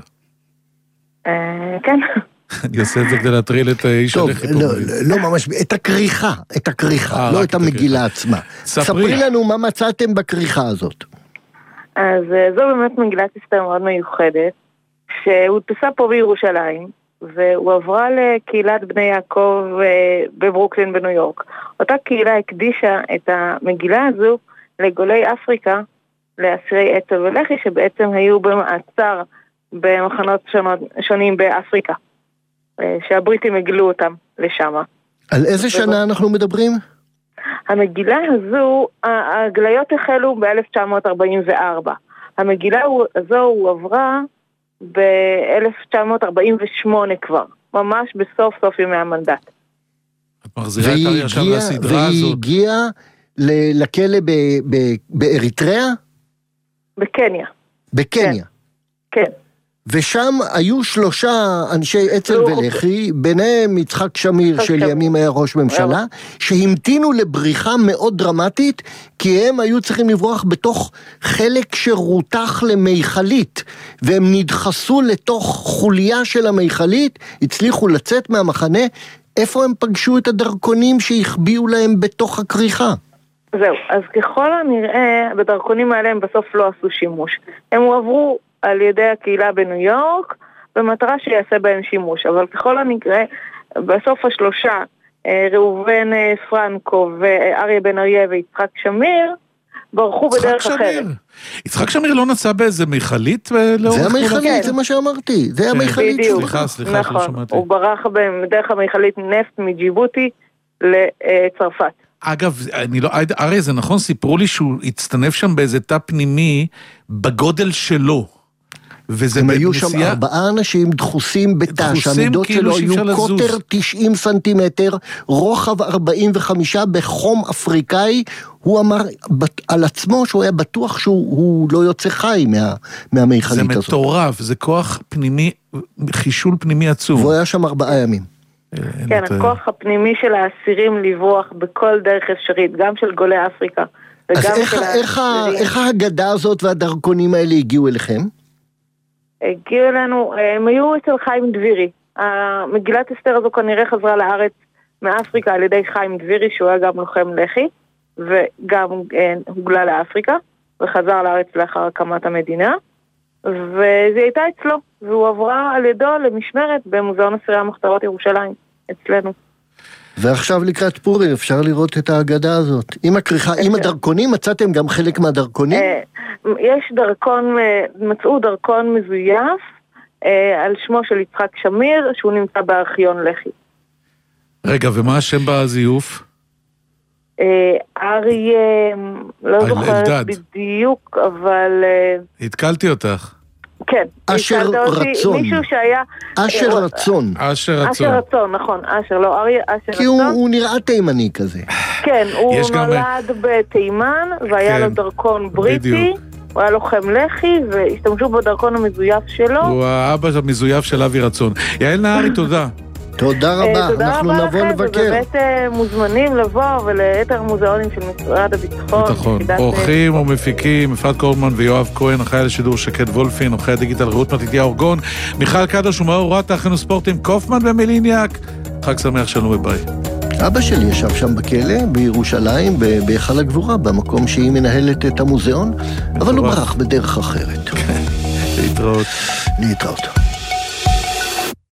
כן. אני אעשה את זה כדי להטריל את האיש הלחי פה. לא ממש, את הכריכה, את הכריכה, לא את המגילה עצמה. ספרי לנו מה מצאתם בכריכה הזאת. אז זו באמת מגילת אסתר מאוד מיוחדת, שהודפסה פה בירושלים, והועברה לקהילת בני יעקב בברוקלין בניו יורק. אותה קהילה הקדישה את המגילה הזו לגולי אפריקה, לאסירי אצ"ל ולח"י, שבעצם היו במעצר במחנות שונים באפריקה, שהבריטים הגלו אותם לשם. על איזה שנה אנחנו מדברים? המגילה הזו, הגליות החלו ב-אלף תשע מאות ארבעים וארבע. המגילה הזו הועברה ב-אלף תשע מאות ארבעים ושמונה כבר, ממש בסוף סוף ימי המנדט. את מחזירה את אריה עכשיו לסדרה הזאת. והיא הגיעה לכלא באריתריאה? בקניה. בקניה. כן. ושם היו שלושה אנשי אצ"ל ולח"י, ביניהם יצחק שמיר שלימים היה ראש ממשלה, שהמתינו לבריחה מאוד דרמטית, כי הם היו צריכים לברוח בתוך חלק שרותח למיכלית, והם נדחסו לתוך חוליה של המיכלית, הצליחו לצאת מהמחנה. איפה הם פגשו את הדרכונים שהחביאו להם בתוך הכריכה? זהו, אז ככל הנראה, בדרכונים האלה הם בסוף לא עשו שימוש. הם הועברו על ידי הקהילה בניו יורק, במטרה שיעשה בהם שימוש. אבל ככל הנראה, בסוף השלושה ראובן פרנקו ואריה בן אריה ויצחק שמיר, ברחו בדרך אחרת. יצחק שמיר לא נסע באיזה מיכלית? זה המיכלית, זה מה שאמרתי, זה המיכלית. סליחה, סליחה, לא שמעתי. הוא ברח בדרך המיכלית נפט מג'יבוטי לצרפת. אגב, אני לא, אריה, זה נכון, סיפרו לי שהוא הצטנף שם באיזה תא פנימי בגודל שלו. הם היו שם ארבעה אנשים דחוסים בתא, שהמידות שלו היו קוטר תשעים סנטימטר, רוחב ארבעים וחמישה בחום אפריקאי. הוא אמר על עצמו שהוא היה בטוח שהוא לא יוצא חי מהמיכלית הזאת. זה מטורף, זה כוח פנימי, חישול פנימי עצוב. והוא היה שם ארבעה ימים. כן, הכוח הפנימי של האסירים לברוח בכל דרך אפשרית, גם של גולי אפריקה. אז איך ההגדה הזאת והדרכונים האלה הגיעו אליכם? הגיעו אלינו, הם היו אצל חיים דבירי. מגילת אסתר הזו כנראה חזרה לארץ מאפריקה על ידי חיים דבירי, שהוא היה גם לוחם לח"י, וגם הוגלה לאפריקה, וחזר לארץ לאחר הקמת המדינה, וזה הייתה אצלו, והוא עברה על ידו למשמרת במוזיאון אסירי המחתרות ירושלים, אצלנו. ועכשיו לקראת פורים אפשר לראות את ההגדה הזאת. עם הכריכה, עם הדרכונים, מצאתם גם חלק מהדרכונים? יש דרכון, מצאו דרכון מזויף על שמו של יצחק שמיר, שהוא נמצא בארכיון לח"י. רגע, ומה השם בזיוף? אריה, לא זוכרת בדיוק, אבל... התקלתי אותך. כן. אשר רצון. מישהו שהיה... אשר רצון. אשר רצון. אשר רצון, נכון. אשר, לא אריה, אשר רצון. כי הוא נראה תימני כזה. כן, הוא נולד בתימן, והיה לו דרכון בריטי. הוא היה לוחם לח"י, והשתמשו בדרכון המזויף שלו. הוא האבא המזויף של אבי רצון. יעל נהרי, תודה. תודה רבה, אנחנו נבוא לבקר. ובאמת מוזמנים לבוא וליתר המוזיאונים של משרד הביטחון. ביטחון. אורחים ומפיקים, אפרת קורמן ויואב כהן, אחראי לשידור שקד וולפין, אחראי הדיגיטל רעות מתתיה אורגון, מיכל קדוש ומאור רוטה, אחינו ספורטים, קופמן ומליניאק. חג שמח, שלום וביי. אבא שלי ישב שם בכלא בירושלים, בהיכל הגבורה, במקום שהיא מנהלת את המוזיאון, אבל הוא ברח בדרך אחרת. להתראות. להתראות.